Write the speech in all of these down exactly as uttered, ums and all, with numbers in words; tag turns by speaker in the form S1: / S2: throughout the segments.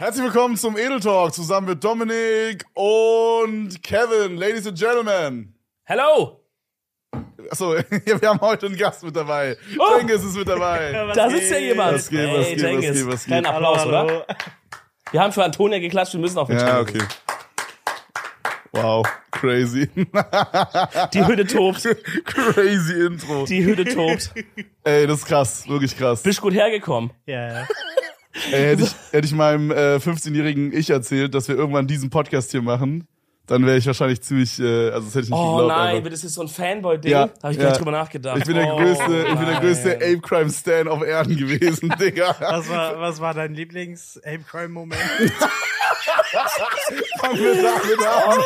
S1: Herzlich willkommen zum Edel Talk zusammen mit Dominik und Kevin, Ladies and Gentlemen.
S2: Hello!
S1: Achso, wir haben heute einen Gast mit dabei.
S2: Oh.
S1: Cengiz ist mit dabei.
S2: Ja, da sitzt ja jemand.
S1: Was geht, was
S2: hey,
S1: geht, was geht, was geht.
S2: Kleinen Applaus,
S3: hallo, hallo.
S2: oder? Wir haben für Antonia geklatscht, wir müssen auch für
S1: Ja,
S2: Cengiz.
S1: okay. Wow, crazy.
S2: Die Hütte tobt.
S1: Crazy Intro.
S2: Die Hütte tobt.
S1: Ey, das ist krass, wirklich krass.
S2: Bist gut hergekommen.
S3: Ja, ja.
S1: Ey, hätte ich, hätte ich meinem äh, fünfzehnjährigen Ich erzählt, dass wir irgendwann diesen Podcast hier machen, dann wäre ich wahrscheinlich ziemlich, äh, also das hätte ich nicht
S2: Oh
S1: geglaubt.
S2: nein,
S1: aber.
S2: das ist so ein Fanboy-Ding.
S1: Ja,
S2: Da habe ich
S1: ja.
S2: gar nicht drüber nachgedacht.
S1: Ich bin der
S2: oh,
S1: größte, ich bin der
S2: nein.
S1: größte Ape Crime Stan auf Erden gewesen, Digga.
S3: Was war, was war dein Lieblings-Ape-Crime-Moment?
S1: Fangen wir damit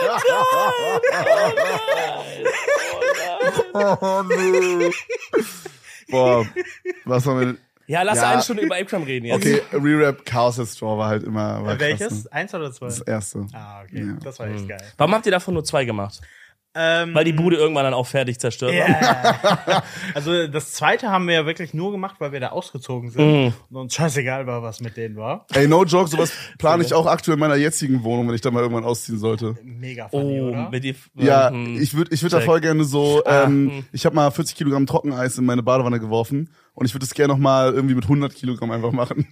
S1: an. Oh nee. Boah, was war mit...
S2: Ja, lass
S1: Ja.
S2: eine Stunde über Ape-Crime reden jetzt.
S1: Okay, Re-Rap Chaos at Straw war halt immer... War
S3: Welches?
S1: krass,
S3: Eins oder zwei?
S1: ne? Das erste.
S3: Ah, okay.
S1: Ja.
S3: Das war echt geil.
S2: Warum habt ihr davon nur zwei gemacht?
S3: Ähm,
S2: Weil die Bude irgendwann dann auch fertig zerstört war?
S3: Ja. Also das zweite haben wir ja wirklich nur gemacht, weil wir da ausgezogen sind
S2: Mhm.
S3: und uns scheißegal war, was mit denen war.
S1: Ey, no joke, sowas plane ich auch aktuell in meiner jetzigen Wohnung, wenn ich da mal irgendwann ausziehen sollte.
S3: Mega funny,
S2: Oh,
S3: oder?
S2: mit die,
S1: Ja,
S2: mhm.
S1: ich würde ich würd da
S2: Check.
S1: voll gerne so,
S2: Ah,
S1: ähm,
S2: hm.
S1: ich habe mal vierzig Kilogramm Trockeneis in meine Badewanne geworfen und ich würde das gerne noch mal irgendwie mit hundert Kilogramm einfach machen,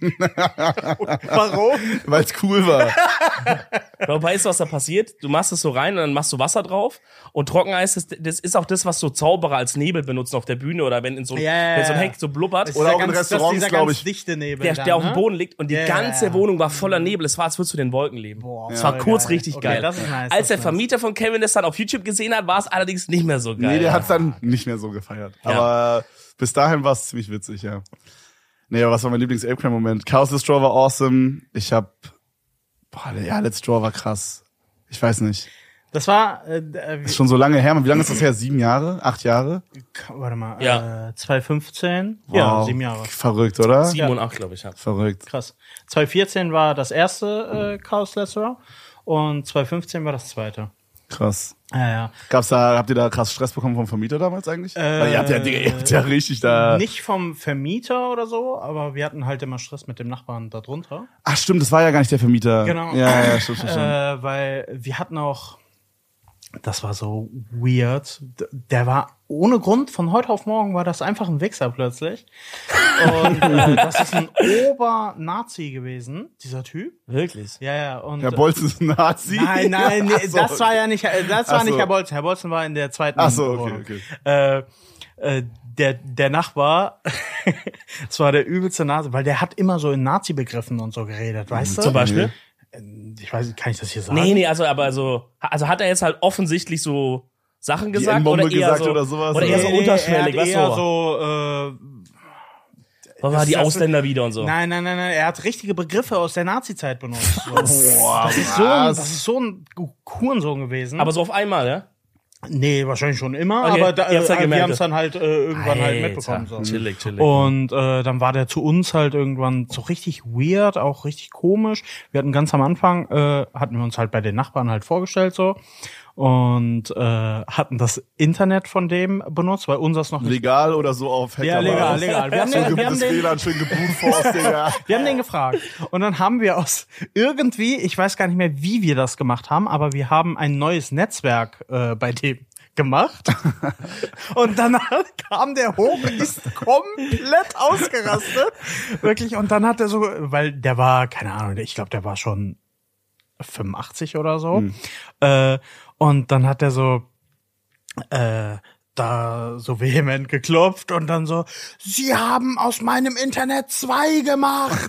S3: Warum?
S1: weil es cool war.
S2: Aber weißt du, was da passiert? Du machst es so rein und dann machst du Wasser drauf. Und Trockeneis, ist, das ist auch das, was so Zauberer als Nebel benutzen auf der Bühne oder wenn in so,
S3: Ja, ja,
S2: wenn so ein
S3: ja.
S2: Heck so blubbert.
S3: Das ist
S1: Oder
S3: ja
S1: auch in
S3: ganz, das ist
S1: Restaurants,
S3: dieser
S1: glaub
S3: ganz
S1: ich.
S3: dichte Nebel
S2: Der,
S3: dann,
S2: der auf
S3: ne?
S2: dem Boden liegt und die
S3: Ja,
S2: ganze
S3: ja.
S2: Wohnung war voller Nebel. Es war, als würdest du in den Wolken leben.
S3: Boah,
S2: es war
S3: voll
S2: kurz
S3: geil.
S2: richtig
S3: Okay,
S2: geil.
S3: das ist nice,
S2: Als
S3: das
S2: der
S3: ist
S2: Vermieter von Kevin das dann auf YouTube gesehen hat, war es allerdings nicht mehr so geil.
S1: Nee, der hat's dann nicht mehr so gefeiert.
S2: Ja.
S1: Aber bis dahin war es ziemlich witzig, ja. Nee, aber was war mein Lieblings-Ape-Crime-Moment? Chaos Let's Draw war awesome. Ich hab, boah, ja, Let's Draw war krass. Ich weiß nicht.
S3: Das war, äh, äh,
S1: Das ist schon so lange her. Wie lange ist das her? Sieben Jahre? Acht Jahre?
S3: warte mal,
S2: Ja.
S3: äh, zwanzig fünfzehn? Ja,
S1: Wow.
S3: sieben Jahre.
S1: Verrückt, oder?
S2: Sieben und acht, glaube ich. Ja.
S1: Verrückt.
S3: Krass. zwanzig vierzehn war das erste äh, Chaos Let's Draw und zwanzig fünfzehn war das zweite.
S1: Krass.
S3: Ja, ja.
S1: Gab's da, habt ihr da krass Stress bekommen vom Vermieter damals eigentlich?
S3: Äh,
S1: Weil ihr habt ja, Digga, ihr habt ja richtig da.
S3: Nicht vom Vermieter oder so, aber wir hatten halt immer Stress mit dem Nachbarn da drunter.
S1: Ach stimmt, das war ja gar nicht der Vermieter.
S3: Genau.
S1: Ja, ja, stimmt, stimmt, stimmt.
S3: Äh, weil wir hatten auch, das war so weird, D- der war ohne Grund, von heute auf morgen war das einfach ein Wichser plötzlich. Und äh, das ist ein Ober-Nazi gewesen, dieser Typ.
S2: Wirklich?
S3: Ja, ja. Und,
S1: Herr Bolzen ist ein Nazi?
S3: Nein, nein, nee,
S1: Ach so.
S3: das war ja nicht, äh, das war
S1: Ach so.
S3: nicht Herr Bolzen. Herr Bolzen war in der zweiten
S1: Ach so, okay,
S3: Wohnung.
S1: okay.
S3: Äh, äh, der, der Nachbar, das war der übelste Nazi, weil der hat immer so in Nazi-Begriffen und so geredet, weißt du?
S2: Zum Beispiel?
S3: Ich weiß nicht, kann ich das hier sagen?
S2: Nee, nee, also, aber so, also hat er jetzt halt offensichtlich so Sachen gesagt
S1: N-Bombe
S2: oder eher
S1: gesagt
S2: so,
S1: oder sowas,
S2: oder eher
S1: oder?
S2: so
S3: Nee, nee,
S2: unterschwellig,
S3: er hat
S2: weißt
S3: eher
S2: du?
S3: so, äh,
S2: Wo waren
S3: das-
S2: die
S3: das-
S2: Ausländer wieder und so?
S3: nein, nein, nein, nein, er hat richtige Begriffe aus der Nazi-Zeit benutzt. So.
S1: Boah,
S3: Das ist so ein,
S1: was?
S3: das ist so ein Hurensohn gewesen.
S2: Aber so auf einmal, ja?
S3: nee, wahrscheinlich schon immer,
S2: Okay,
S3: aber da,
S2: ihr habt's ja
S3: äh, wir
S2: gemerkt.
S3: haben es dann halt äh, irgendwann halt
S2: Alter,
S3: mitbekommen. So.
S2: Chillig, chillig.
S3: Und äh, dann war der zu uns halt irgendwann so richtig weird, auch richtig komisch. Wir hatten ganz am Anfang, äh, hatten wir uns halt bei den Nachbarn halt vorgestellt so und äh, hatten das Internet von dem benutzt, weil unseres noch nicht.
S1: Legal oder so auf Hacker?
S3: Ja, legal, legal. Wir haben
S1: So
S3: den, wir haben
S1: das
S3: den,
S1: W L A N schön gebrutforst, Digga.
S3: wir haben den gefragt. Und dann haben wir aus irgendwie, ich weiß gar nicht mehr, wie wir das gemacht haben, aber wir haben ein neues Netzwerk äh, bei dem gemacht. Und dann kam der hoch und ist komplett ausgerastet. Wirklich. Und dann hat er so, weil der war, keine Ahnung, ich glaube, der war schon fünfundachtzig oder so.
S1: Hm.
S3: Äh, und dann hat er so, äh, da so vehement geklopft und dann so, Sie haben aus meinem Internet zwei gemacht.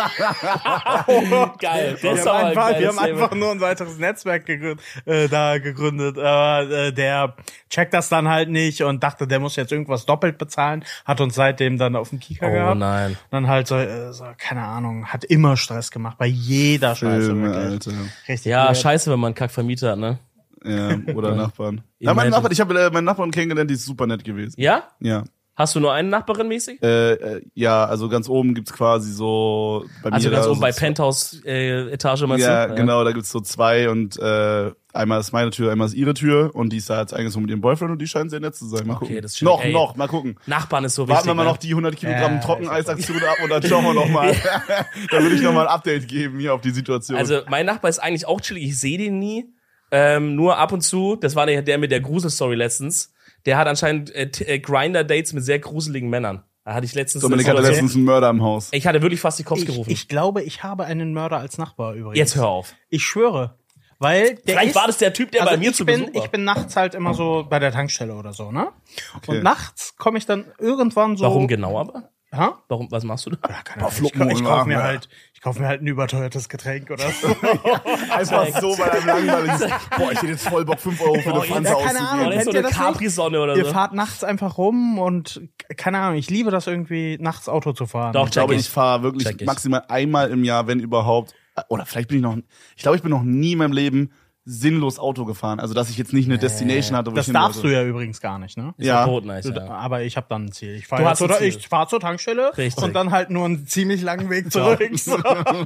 S2: Geil, das
S3: Wir
S2: ist
S3: haben,
S2: aber
S3: einfach,
S2: geil.
S3: wir haben einfach nur ein weiteres Netzwerk gegründet, äh, da gegründet. Aber äh, der checkt das dann halt nicht und dachte, der muss jetzt irgendwas doppelt bezahlen. Hat uns seitdem dann auf dem Kieker
S2: Oh
S3: gehabt.
S2: nein.
S3: Dann halt so, äh, so, keine Ahnung, hat immer Stress gemacht, bei jeder Scheiße.
S1: Filme,
S3: Wirklich.
S1: Alter.
S3: Richtig
S2: Ja,
S3: weird.
S2: scheiße, wenn man einen Kackvermieter hat, ne?
S1: Ja, oder Nachbarn. Ja, mein
S2: Imagine.
S1: Nachbarn, ich habe äh, meinen Nachbarn kennengelernt, die ist super nett gewesen.
S2: Ja?
S1: Ja.
S2: Hast du nur eine Nachbarin mäßig?
S1: Äh, äh, ja, also ganz oben gibt's quasi so bei
S2: Also
S1: mir
S2: ganz
S1: da
S2: oben
S1: so
S2: bei
S1: zwei-
S2: Penthouse-Etage, meinst
S1: Ja,
S2: du?
S1: genau, da gibt's so zwei und äh, einmal ist meine Tür, einmal ist ihre Tür und die ist da jetzt eingezogen mit ihrem Boyfriend und die scheinen sehr nett zu sein. Mal
S2: Okay,
S1: gucken.
S2: das ist schön.
S1: noch,
S2: Ey.
S1: noch, mal gucken.
S2: Nachbarn ist so wichtig.
S1: Warten wir mal
S2: ne?
S1: noch die hundert Kilogramm
S3: Ja,
S1: Trockeneisaktion ab und dann schauen wir noch mal. Da würde ich noch mal ein Update geben hier auf die Situation.
S2: Also mein Nachbar ist eigentlich auch chillig, ich sehe den nie. Ähm, nur ab und zu, das war der, der mit der Gruselstory letztens, der hat anscheinend äh, t- äh, Grinder-Dates mit sehr gruseligen Männern. Da hatte ich letztens...
S1: Dominik
S2: eine
S1: hatte
S2: Situation-
S1: letztens einen Mörder im Haus.
S2: Ich hatte wirklich fast die Cops
S3: Ich,
S2: gerufen.
S3: ich glaube, ich habe einen Mörder als Nachbar übrigens.
S2: Jetzt hör auf.
S3: Ich schwöre. Weil der
S2: Vielleicht
S3: ist,
S2: war das der Typ, der
S3: also
S2: bei mir
S3: ich
S2: zu
S3: bin,
S2: Besuch war.
S3: Ich bin nachts halt immer so bei der Tankstelle oder so, ne?
S1: Okay.
S3: Und nachts komme ich dann irgendwann so...
S2: Warum genau aber?
S3: Ha?
S2: Warum, was machst du da?
S3: Ja, keine Ahnung. Ich,
S1: Fluppen
S3: ich
S1: und
S3: kaufe mir
S1: ja.
S3: halt, ich kaufe mir halt ein überteuertes Getränk oder so.
S1: Einfach so bei einem langweiligen. Boah, ich hätte jetzt voll Bock, fünf Euro für eine
S3: Boah,
S1: Pfanze
S3: ja, keine Ahnung.
S2: Oder
S1: auszugeben.
S2: ist so
S3: Kennt ihr
S2: eine
S3: das nicht?
S2: Capri-Sonne oder
S3: Ihr
S2: so?
S3: fahrt nachts einfach rum und keine Ahnung, ich liebe das irgendwie, nachts Auto zu fahren.
S2: Doch,
S1: Ich glaube,
S2: check
S1: ich fahre wirklich
S2: Check ich.
S1: maximal einmal im Jahr, wenn überhaupt. Oder vielleicht bin ich noch. Ich glaube, ich bin noch nie in meinem Leben sinnlos Auto gefahren. Also, dass ich jetzt nicht eine Destination hatte, wo
S3: Das
S1: ich hin
S3: darfst du
S1: wollte.
S3: ja übrigens gar nicht, ne?
S1: Ja.
S2: Verboten, ist,
S3: Du,
S2: ja.
S3: Aber ich habe dann ein Ziel. Ich
S2: Du
S3: fahre
S2: hast
S3: zur,
S2: ein Ziel.
S3: ich fahr zur Tankstelle
S2: Richtig.
S3: und dann halt nur einen ziemlich langen Weg zurück. So.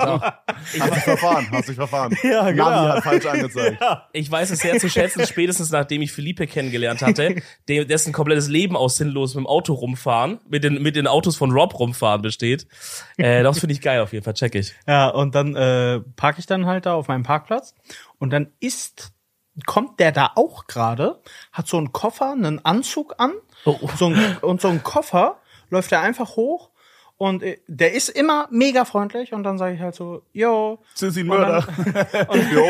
S1: Hast dich verfahren, hast dich verfahren.
S3: Ja, genau.
S1: Navi hat falsch angezeigt.
S2: Ich weiß es sehr zu schätzen, spätestens nachdem ich Felipe kennengelernt hatte, dem, dessen komplettes Leben aus sinnlos mit dem Auto rumfahren, mit den, mit den Autos von Rob rumfahren besteht. Äh, das finde ich geil auf jeden Fall, check ich.
S3: Ja, und dann äh, parke ich dann halt da auf meinem Parkplatz und dann ist kommt der da auch gerade, hat so einen Koffer, einen Anzug an
S2: Oh.
S3: so ein, und so einen Koffer läuft er einfach hoch und äh, der ist immer mega freundlich und dann sage ich halt so, yo,
S1: Sind Sie ein
S3: Und
S1: Mörder?
S3: und
S1: Jo.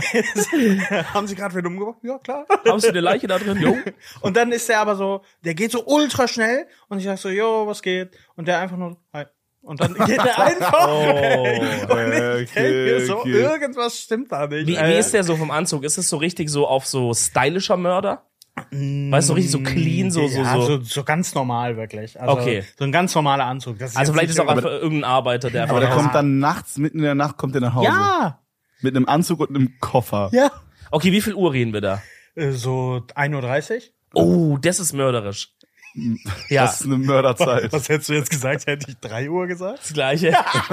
S3: haben Sie gerade wieder umgebracht? Ja, klar.
S2: Haben Sie eine Leiche da drin? Jo.
S3: Und dann ist der aber so, der geht so ultra schnell und ich sag so, yo, was geht? Und der einfach nur, hi. Und dann geht der einfach weg. Und ich denk mir so,
S1: okay.
S3: irgendwas stimmt da nicht.
S2: Wie, wie ist der so vom Anzug? Ist es so richtig so auf so stylischer Mörder? Weißt du, so richtig so clean, so, so,
S3: ja,
S2: so.
S3: so, so ganz normal wirklich. Also,
S2: Okay.
S3: So ein ganz normaler Anzug. Das ist
S2: Also
S3: jetzt
S2: vielleicht ist
S3: nicht
S2: auch
S3: so-
S2: einfach irgendein Arbeiter, der einfach
S1: Aber der
S2: nach Hause-
S1: kommt dann nachts, mitten in der Nacht, kommt der nach Hause.
S3: Ja,
S1: Mit einem Anzug und einem Koffer.
S3: ja.
S2: Okay, wie viel Uhr reden wir da?
S3: Äh, So ein Uhr dreißig.
S2: Oh, das ist mörderisch. Ja,
S1: Das ist eine Mörderzeit.
S3: Was hättest du jetzt gesagt? Hätte ich drei Uhr gesagt?
S2: das Gleiche.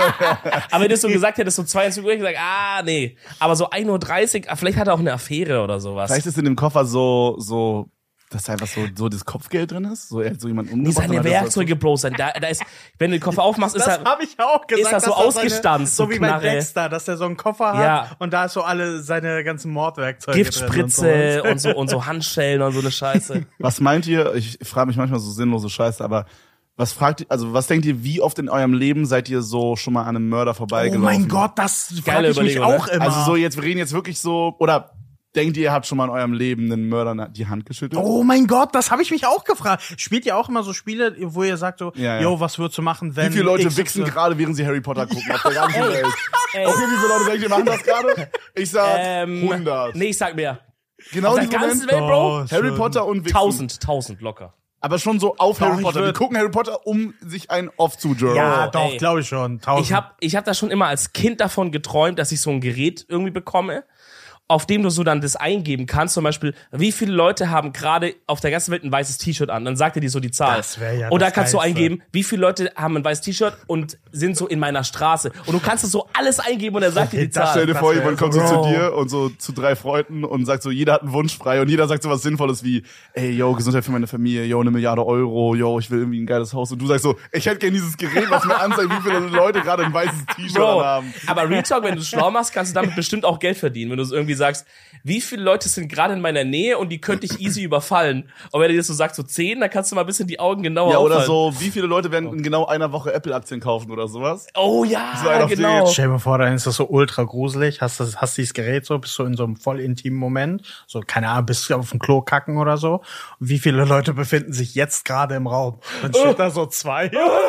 S2: Aber wenn du es so gesagt hättest, so zweiundzwanzig Uhr, hätte ich gesagt, ah, nee. Aber so ein Uhr dreißig, ah, vielleicht hat er auch eine Affäre oder sowas.
S1: Vielleicht ist in dem Koffer so, so, dass da einfach so, so das Kopfgeld drin ist. So, er hat so jemand
S2: Nee,
S1: umgebracht.
S2: seine
S1: und hat das-
S2: Werkzeuge, Bro, sein, da, da ist, wenn du den Koffer aufmachst, ist
S3: Das
S2: da,
S3: habe ich auch gesagt.
S2: ist das so
S3: dass er
S2: ausgestanzt,
S3: so
S2: so
S3: wie bei
S2: Knarre.
S3: Dexter, dass der so einen Koffer hat
S2: Ja.
S3: und da ist so alle seine ganzen Mordwerkzeuge
S2: Giftspritze
S3: drin und
S2: und so, und so Handschellen und so eine Scheiße.
S1: Was meint ihr? Ich frage mich manchmal so sinnlose Scheiße, aber was fragt ihr, also was denkt ihr, wie oft in eurem Leben seid ihr so schon mal an einem Mörder
S3: so. Oh
S1: vorbeigelaufen?
S3: mein Gott, das
S2: Geile
S3: frage ich mich
S2: Überlegung, ne?
S3: auch immer.
S1: Also so, jetzt, wir reden jetzt wirklich so, oder denkt ihr, ihr habt schon mal in eurem Leben einen Mörder die Hand geschüttelt?
S3: Oh mein Gott, das habe ich mich auch gefragt. Spielt ihr auch immer so Spiele, wo ihr sagt so,
S1: Ja, ja.
S3: yo, was würdest du machen, wenn
S1: Wie viele Leute
S3: X Y
S1: wichsen gerade, während sie Harry Potter gucken auf der ganzen Welt?
S2: Ey.
S1: Okay, wie viele Leute denkt ihr, machen das gerade? Ich sag
S2: Ähm,
S1: hundert.
S2: Nee, ich sag mehr.
S1: Genau
S2: Auf der
S1: diese
S2: ganzen
S1: Moment?
S2: Welt, Bro?
S3: Oh,
S1: Harry
S3: schon.
S1: Potter und Wichsen.
S2: Tausend, tausend locker.
S1: Aber schon so auf
S3: Doch,
S1: Harry
S3: ich
S1: Potter. Die
S3: würd-
S1: gucken Harry Potter, um sich einen off zu journalen.
S3: Ja,
S2: Oh,
S3: doch,
S2: ey.
S3: glaube ich schon. Tausend.
S2: Ich hab, ich hab da schon immer als Kind davon geträumt, dass ich so ein Gerät irgendwie bekomme, auf dem du so dann das eingeben kannst. Zum Beispiel, wie viele Leute haben gerade auf der ganzen Welt ein weißes T-Shirt an? Dann sagt er dir so die Zahl.
S3: Das wär ja
S2: und da
S3: das
S2: kannst du
S3: Geilste.
S2: eingeben, wie viele Leute haben ein weißes T-Shirt und sind so in meiner Straße. Und du kannst es so alles eingeben und er sagt dir die
S3: Das
S2: Zahl.
S1: Stell dir
S3: das
S1: vor,
S3: wär
S1: jemand
S3: so-
S1: kommt so zu
S2: Bro.
S1: dir und so zu drei Freunden und sagt so, jeder hat einen Wunsch frei und jeder sagt so was Sinnvolles wie, ey, yo, Gesundheit für meine Familie, yo, eine Milliarde Euro, yo, ich will irgendwie ein geiles Haus. Und du sagst so, ich hätte gerne dieses Gerät, was mir anzeigt, wie viele Leute gerade ein weißes T-Shirt
S2: Bro,
S1: haben.
S2: aber Real Talk, wenn du es schlau machst, kannst du damit bestimmt auch Geld verdienen. Wenn du so irgendwie sagst, wie viele Leute sind gerade in meiner Nähe und die könnte ich easy überfallen. Und wenn du jetzt so sagst, so zehn, dann kannst du mal ein bisschen die Augen genauer
S1: Ja, oder
S2: aufhalten.
S1: so, wie viele Leute werden in genau einer Woche Apple-Aktien kaufen oder sowas?
S2: Oh ja,
S1: So ein auf
S2: genau.
S1: den-
S3: Stell dir mal vor, dann ist das so ultra gruselig. Hast das, hast dieses Gerät so, bist du in so einem voll intimen Moment. So, keine Ahnung, bist du auf dem Klo kacken oder so. Und wie viele Leute befinden sich jetzt gerade im Raum? Dann steht da so zwei.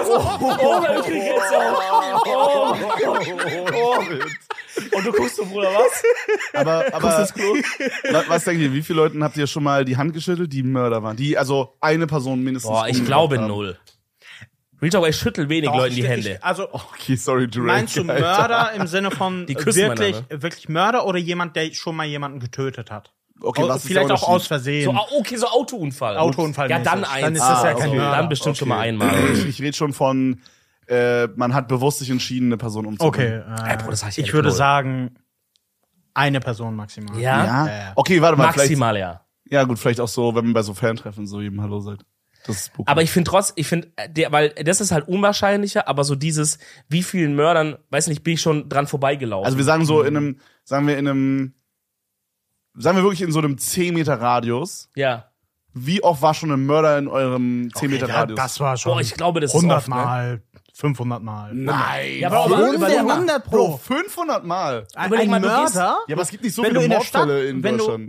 S2: Oh, ich krieg jetzt auch. Oh, oh. Und du guckst so, Bruder, was?
S1: Aber, aber
S2: das Klo?
S1: wa- was denkt ihr, wie viele Leuten habt ihr schon mal die Hand geschüttelt, die Mörder waren? Die, also eine Person mindestens.
S2: Boah, ich
S1: umgebracht
S2: glaube
S1: haben.
S2: null. Real Talk, ich schüttel wenig
S3: Doch,
S2: Leuten die
S3: ich-
S2: Hände.
S3: Ich, also,
S1: Okay, sorry, Drake.
S3: meinst du
S1: Alter.
S3: Mörder im Sinne von
S2: Die küssen
S3: wirklich,
S2: miteinander.
S3: wirklich Mörder oder jemand, der schon mal jemanden getötet hat?
S1: Okay,
S3: Au-
S1: was ist
S3: vielleicht
S1: der
S3: auch aus
S1: Unterschied?
S3: Versehen.
S2: So, ah, okay, so Autounfall.
S3: Autounfall.
S2: Ja, dann eins.
S3: Dann ist das
S1: Ah,
S3: ja kein
S1: okay.
S3: Mörder.
S2: Dann bestimmt
S1: Okay.
S2: schon mal einmal.
S1: Ich, ich rede schon von, äh, man hat bewusst sich entschieden, eine Person umzubringen.
S3: Okay, äh,
S2: Ey, Bro, das sag ich
S3: ich
S2: ehrlich,
S3: würde
S2: null.
S3: sagen, eine Person maximal.
S2: Ja?
S1: Ja?
S3: Ja.
S1: Okay, warte mal.
S2: Maximal, ja.
S1: Vielleicht, ja gut, vielleicht auch so, wenn man bei so Fantreffen so jedem Hallo sagt. Das ist spooky.
S2: Aber ich finde trotz, ich finde, der, weil das ist halt unwahrscheinlicher, aber so dieses, wie vielen Mördern, weiß nicht, bin ich schon dran vorbeigelaufen.
S1: Also wir sagen so in einem, sagen wir in einem, sagen wir wirklich in so einem zehn Meter Radius.
S2: ja.
S1: Wie oft war schon ein Mörder in eurem zehn Meter
S3: ja,
S1: Radius?
S3: das war schon
S2: Boah, ich glaube, das ist
S3: hundert
S2: oft, ne?
S3: Mal, fünfhundert Mal.
S1: Nein.
S2: Ja, aber aber überleg mal.
S3: hundert
S1: Bro,
S3: Pro.
S1: fünfhundert Mal.
S3: Ein,
S2: Überleg
S3: ein
S2: mal, du gehst-
S3: Mörder?
S1: Ja, aber es gibt nicht so
S3: Wenn
S1: viele
S3: du in der
S1: Mordfälle
S3: Stadt-
S1: in
S3: wenn du-
S1: Deutschland.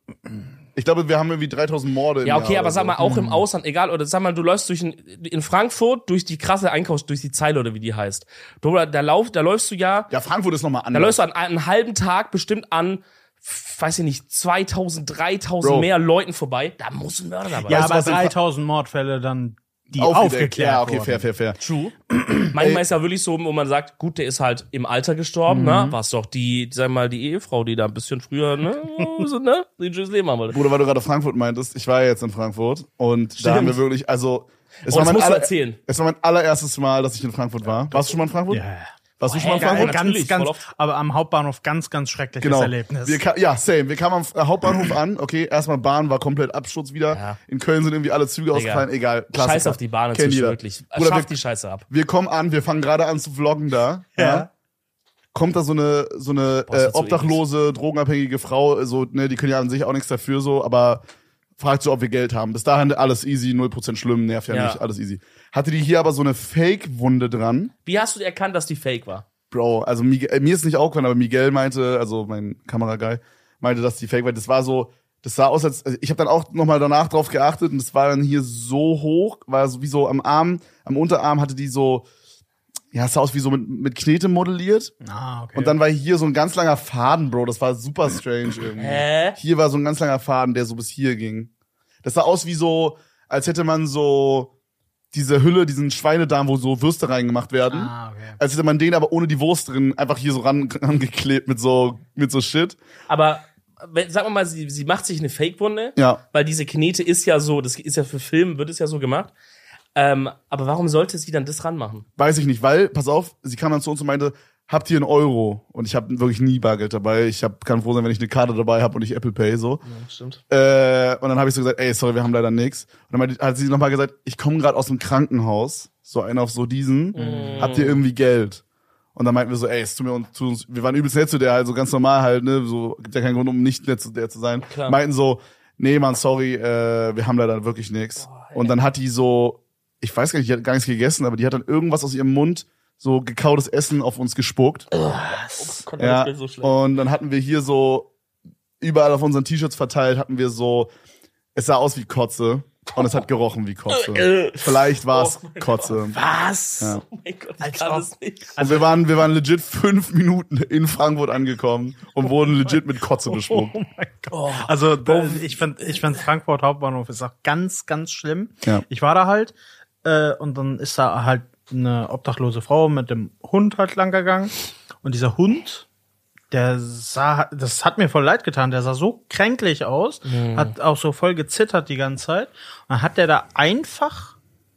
S1: Ich glaube, wir haben irgendwie dreitausend Morde im
S2: Ja,
S1: Jahr
S2: okay, aber
S1: oder
S2: sag
S1: so.
S2: mal, auch im Ausland, egal, oder sag mal, du läufst durch ein, in Frankfurt durch die krasse Einkaufs-, durch die Zeile oder wie die heißt. Da, da, lauf, da läufst du ja,
S1: Ja, Frankfurt ist nochmal
S2: da
S1: anders.
S2: läufst du an einen halben Tag bestimmt an, f- weiß ich nicht, zweitausend, dreitausend
S1: Bro.
S2: mehr Leuten vorbei. Da muss ein Mörder dabei
S3: Ja,
S1: Weißt du,
S3: aber
S1: was in Fra-
S3: dreitausend Mordfälle dann, die
S1: Aufgedeckt.
S3: aufgeklärt
S1: Ja, okay,
S3: wurden.
S1: fair, fair, fair.
S2: True. Manchmal ist ja wirklich so, wo man sagt, gut, der ist halt im Alter gestorben, ne? War es doch die, sag mal, die Ehefrau, die da ein bisschen früher, ne? so, ne? Die ein schönes Leben haben wollte.
S1: Bruder, weil du gerade Frankfurt meintest, ich war ja jetzt in Frankfurt und
S2: Stimmt.
S1: da haben wir wirklich, also es
S2: Oh,
S1: war,
S2: das
S1: mein
S2: musst du
S1: aller,
S2: erzählen.
S1: es war mein allererstes Mal, dass ich in Frankfurt war. Warst du schon mal in Frankfurt?
S3: Ja.
S1: Warst du schon mal in
S2: hä,
S1: Frankfurt?
S2: geil. natürlich,
S3: Ganz, ganz,
S2: voll oft.
S3: aber am Hauptbahnhof ganz, ganz schreckliches
S1: Genau.
S3: Erlebnis.
S1: Wir ka- ja, same. Wir kamen am Hauptbahnhof an. Okay, erstmal Bahn war komplett Absturz wieder.
S2: Ja.
S1: In Köln sind irgendwie alle Züge ausgefallen. Egal. Klassiker.
S2: Scheiß auf die Bahn
S1: Kennt
S2: inzwischen,
S1: jeder.
S2: wirklich.
S1: Bruder,
S2: Schaff
S1: wir,
S2: die Scheiße ab.
S1: wir kommen an, wir fangen gerade an zu vloggen da. Ja.
S3: Ja.
S1: Kommt da so eine so eine
S2: Boah, ist
S1: äh,
S2: das so
S1: obdachlose, drogenabhängige Frau, so, ne, die können ja an sich auch nichts dafür so, aber fragt so, ob wir Geld haben. Bis dahin alles easy, null Prozent schlimm, nervt ja,
S2: Ja.
S1: nicht, alles easy. Hatte die hier aber so eine Fake-Wunde dran.
S2: Wie hast du erkannt, dass die fake war?
S1: Bro, also Miguel, äh, mir ist nicht aufgefallen, aber Miguel meinte, also mein Kameraguy, meinte, dass die Fake war. Das war so, das sah aus, als, also ich habe dann auch nochmal danach drauf geachtet und das war dann hier so hoch, war so wie so am Arm, am Unterarm hatte die so, ja, es sah aus wie so mit, mit Knete modelliert.
S3: Ah, okay.
S1: Und dann war hier so ein ganz langer Faden, Bro, das war super strange irgendwie.
S2: Hä?
S1: Hier war so ein ganz langer Faden, der so bis hier ging. Das sah aus wie so, als hätte man so diese Hülle, diesen Schweinedarm, wo so Würste reingemacht werden.
S3: Ah, okay.
S1: Als hätte man den aber ohne die Wurst drin einfach hier so ran, rangeklebt mit so, mit so Shit.
S2: Aber, wenn- sagen wir mal, sie, sie macht sich eine Fake-Wunde,
S1: Ja.
S2: weil diese Knete ist ja so, das ist ja für Film, wird es ja so gemacht. Ähm, aber warum sollte sie dann das ranmachen?
S1: Weiß ich nicht, weil, pass auf, sie kam dann zu uns und meinte, habt ihr einen Euro? Und ich habe wirklich nie Bargeld dabei. Ich hab, kann froh sein, wenn ich eine Karte dabei habe und nicht Apple Pay so.
S2: Ja, stimmt.
S1: Äh, und dann habe ich so gesagt, ey, sorry, wir haben leider nix. Und dann meinte, hat sie nochmal gesagt, ich komme gerade aus dem Krankenhaus, so einer auf so diesen,
S2: Mm.
S1: habt ihr irgendwie Geld? Und dann meinten wir so, ey, es tut mir uns, zu uns, wir waren übelst nett zu der, halt so ganz normal halt, ne, so, gibt ja keinen Grund, um nicht nett zu der zu sein.
S2: Klar.
S1: Meinten so, nee, Mann, sorry, äh, wir haben leider wirklich nix. Und dann hat die so, ich weiß gar nicht, die hat gar nichts gegessen, aber die hat dann irgendwas aus ihrem Mund, so gekautes Essen auf uns gespuckt.
S2: Konnte
S1: Ja,
S2: das Bild so schlecht.
S1: und dann hatten wir hier so, überall auf unseren T-Shirts verteilt, hatten wir so, es sah aus wie Kotze und es hat gerochen wie Kotze.
S2: Äh.
S1: Vielleicht war es
S2: Oh mein
S1: Kotze.
S3: Was?
S1: Ja.
S2: Oh mein Gott, ich
S3: Als
S2: kann
S3: ob-
S2: das nicht.
S1: Und wir waren, wir waren legit fünf Minuten in Frankfurt angekommen und wurden legit mit Kotze bespuckt.
S3: Oh mein Gott. Also da, ich find, ich find Frankfurt Hauptbahnhof ist auch ganz, ganz schlimm.
S1: Ja.
S3: Ich war da halt äh, und dann ist da halt eine obdachlose Frau mit dem Hund halt lang gegangen und dieser Hund, der sah, das hat mir voll leid getan, der sah so kränklich aus, hat auch so voll gezittert die ganze Zeit. Und dann hat der da einfach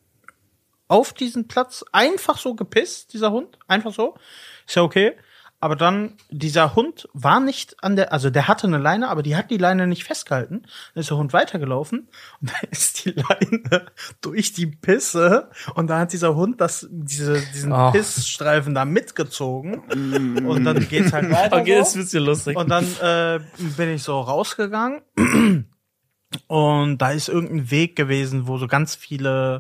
S3: auf diesen Platz einfach so gepisst, dieser Hund, einfach so. Ist ja okay. Aber dann, dieser Hund war nicht an der, also der hatte eine Leine, aber die hat die Leine nicht festgehalten. Dann ist der Hund weitergelaufen und dann ist die Leine durch die Pisse und dann hat dieser Hund das, diese, diesen
S2: Oh.
S3: Pissstreifen da mitgezogen und dann geht's halt weiter.
S2: Okay, das ist
S3: so.
S2: ein bisschen lustig.
S3: Und dann äh, bin ich so rausgegangen und da ist irgendein Weg gewesen, wo so ganz viele,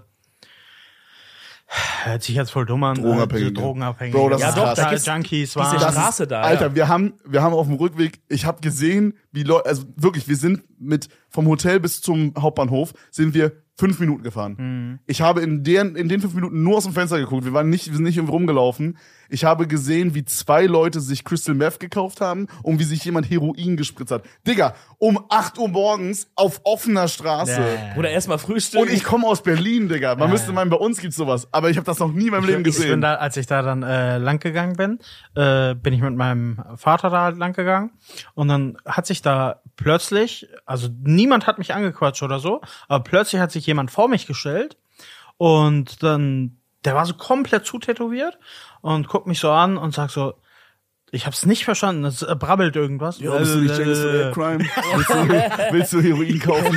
S3: hört sich jetzt voll dumm an,
S1: Drogenabhängige.
S3: äh, Drogenabhängige.
S1: Bro, das
S2: Ja,
S1: ist
S2: doch,
S1: krass.
S2: da gibt's
S3: Junkies
S2: diese
S3: waren.
S1: Das
S2: Straße
S1: ist,
S2: da,
S1: Alter,
S2: ja.
S1: wir haben, wir haben auf dem Rückweg, ich habe gesehen, wie Leute, also wirklich, wir sind mit vom Hotel bis zum Hauptbahnhof sind wir fünf Minuten gefahren.
S3: Mhm.
S1: Ich habe in den in den fünf Minuten nur aus dem Fenster geguckt. Wir waren nicht, wir sind nicht irgendwie rumgelaufen. Ich habe gesehen, wie zwei Leute sich Crystal Meth gekauft haben und wie sich jemand Heroin gespritzt hat. Digga, um acht Uhr morgens auf offener Straße.
S3: Ja.
S2: Oder erstmal frühstücken.
S1: Und ich komme aus Berlin, Digga. Man müsste meinen, bei uns gibt's sowas. Aber ich habe das noch nie in meinem Leben
S3: Ich bin
S1: gesehen.
S3: da, als ich da dann äh, lang gegangen bin, äh, bin ich mit meinem Vater da halt lang gegangen und dann hat sich da plötzlich, also niemand hat mich angequatscht oder so, aber plötzlich hat sich jemand vor mich gestellt und dann, der war so komplett zutätowiert und guckt mich so an und sagt so, ich hab's nicht verstanden, es brabbelt irgendwas.
S1: Ja, bist du nicht Cengiz äh, Crime? Willst du, willst du Heroin kaufen?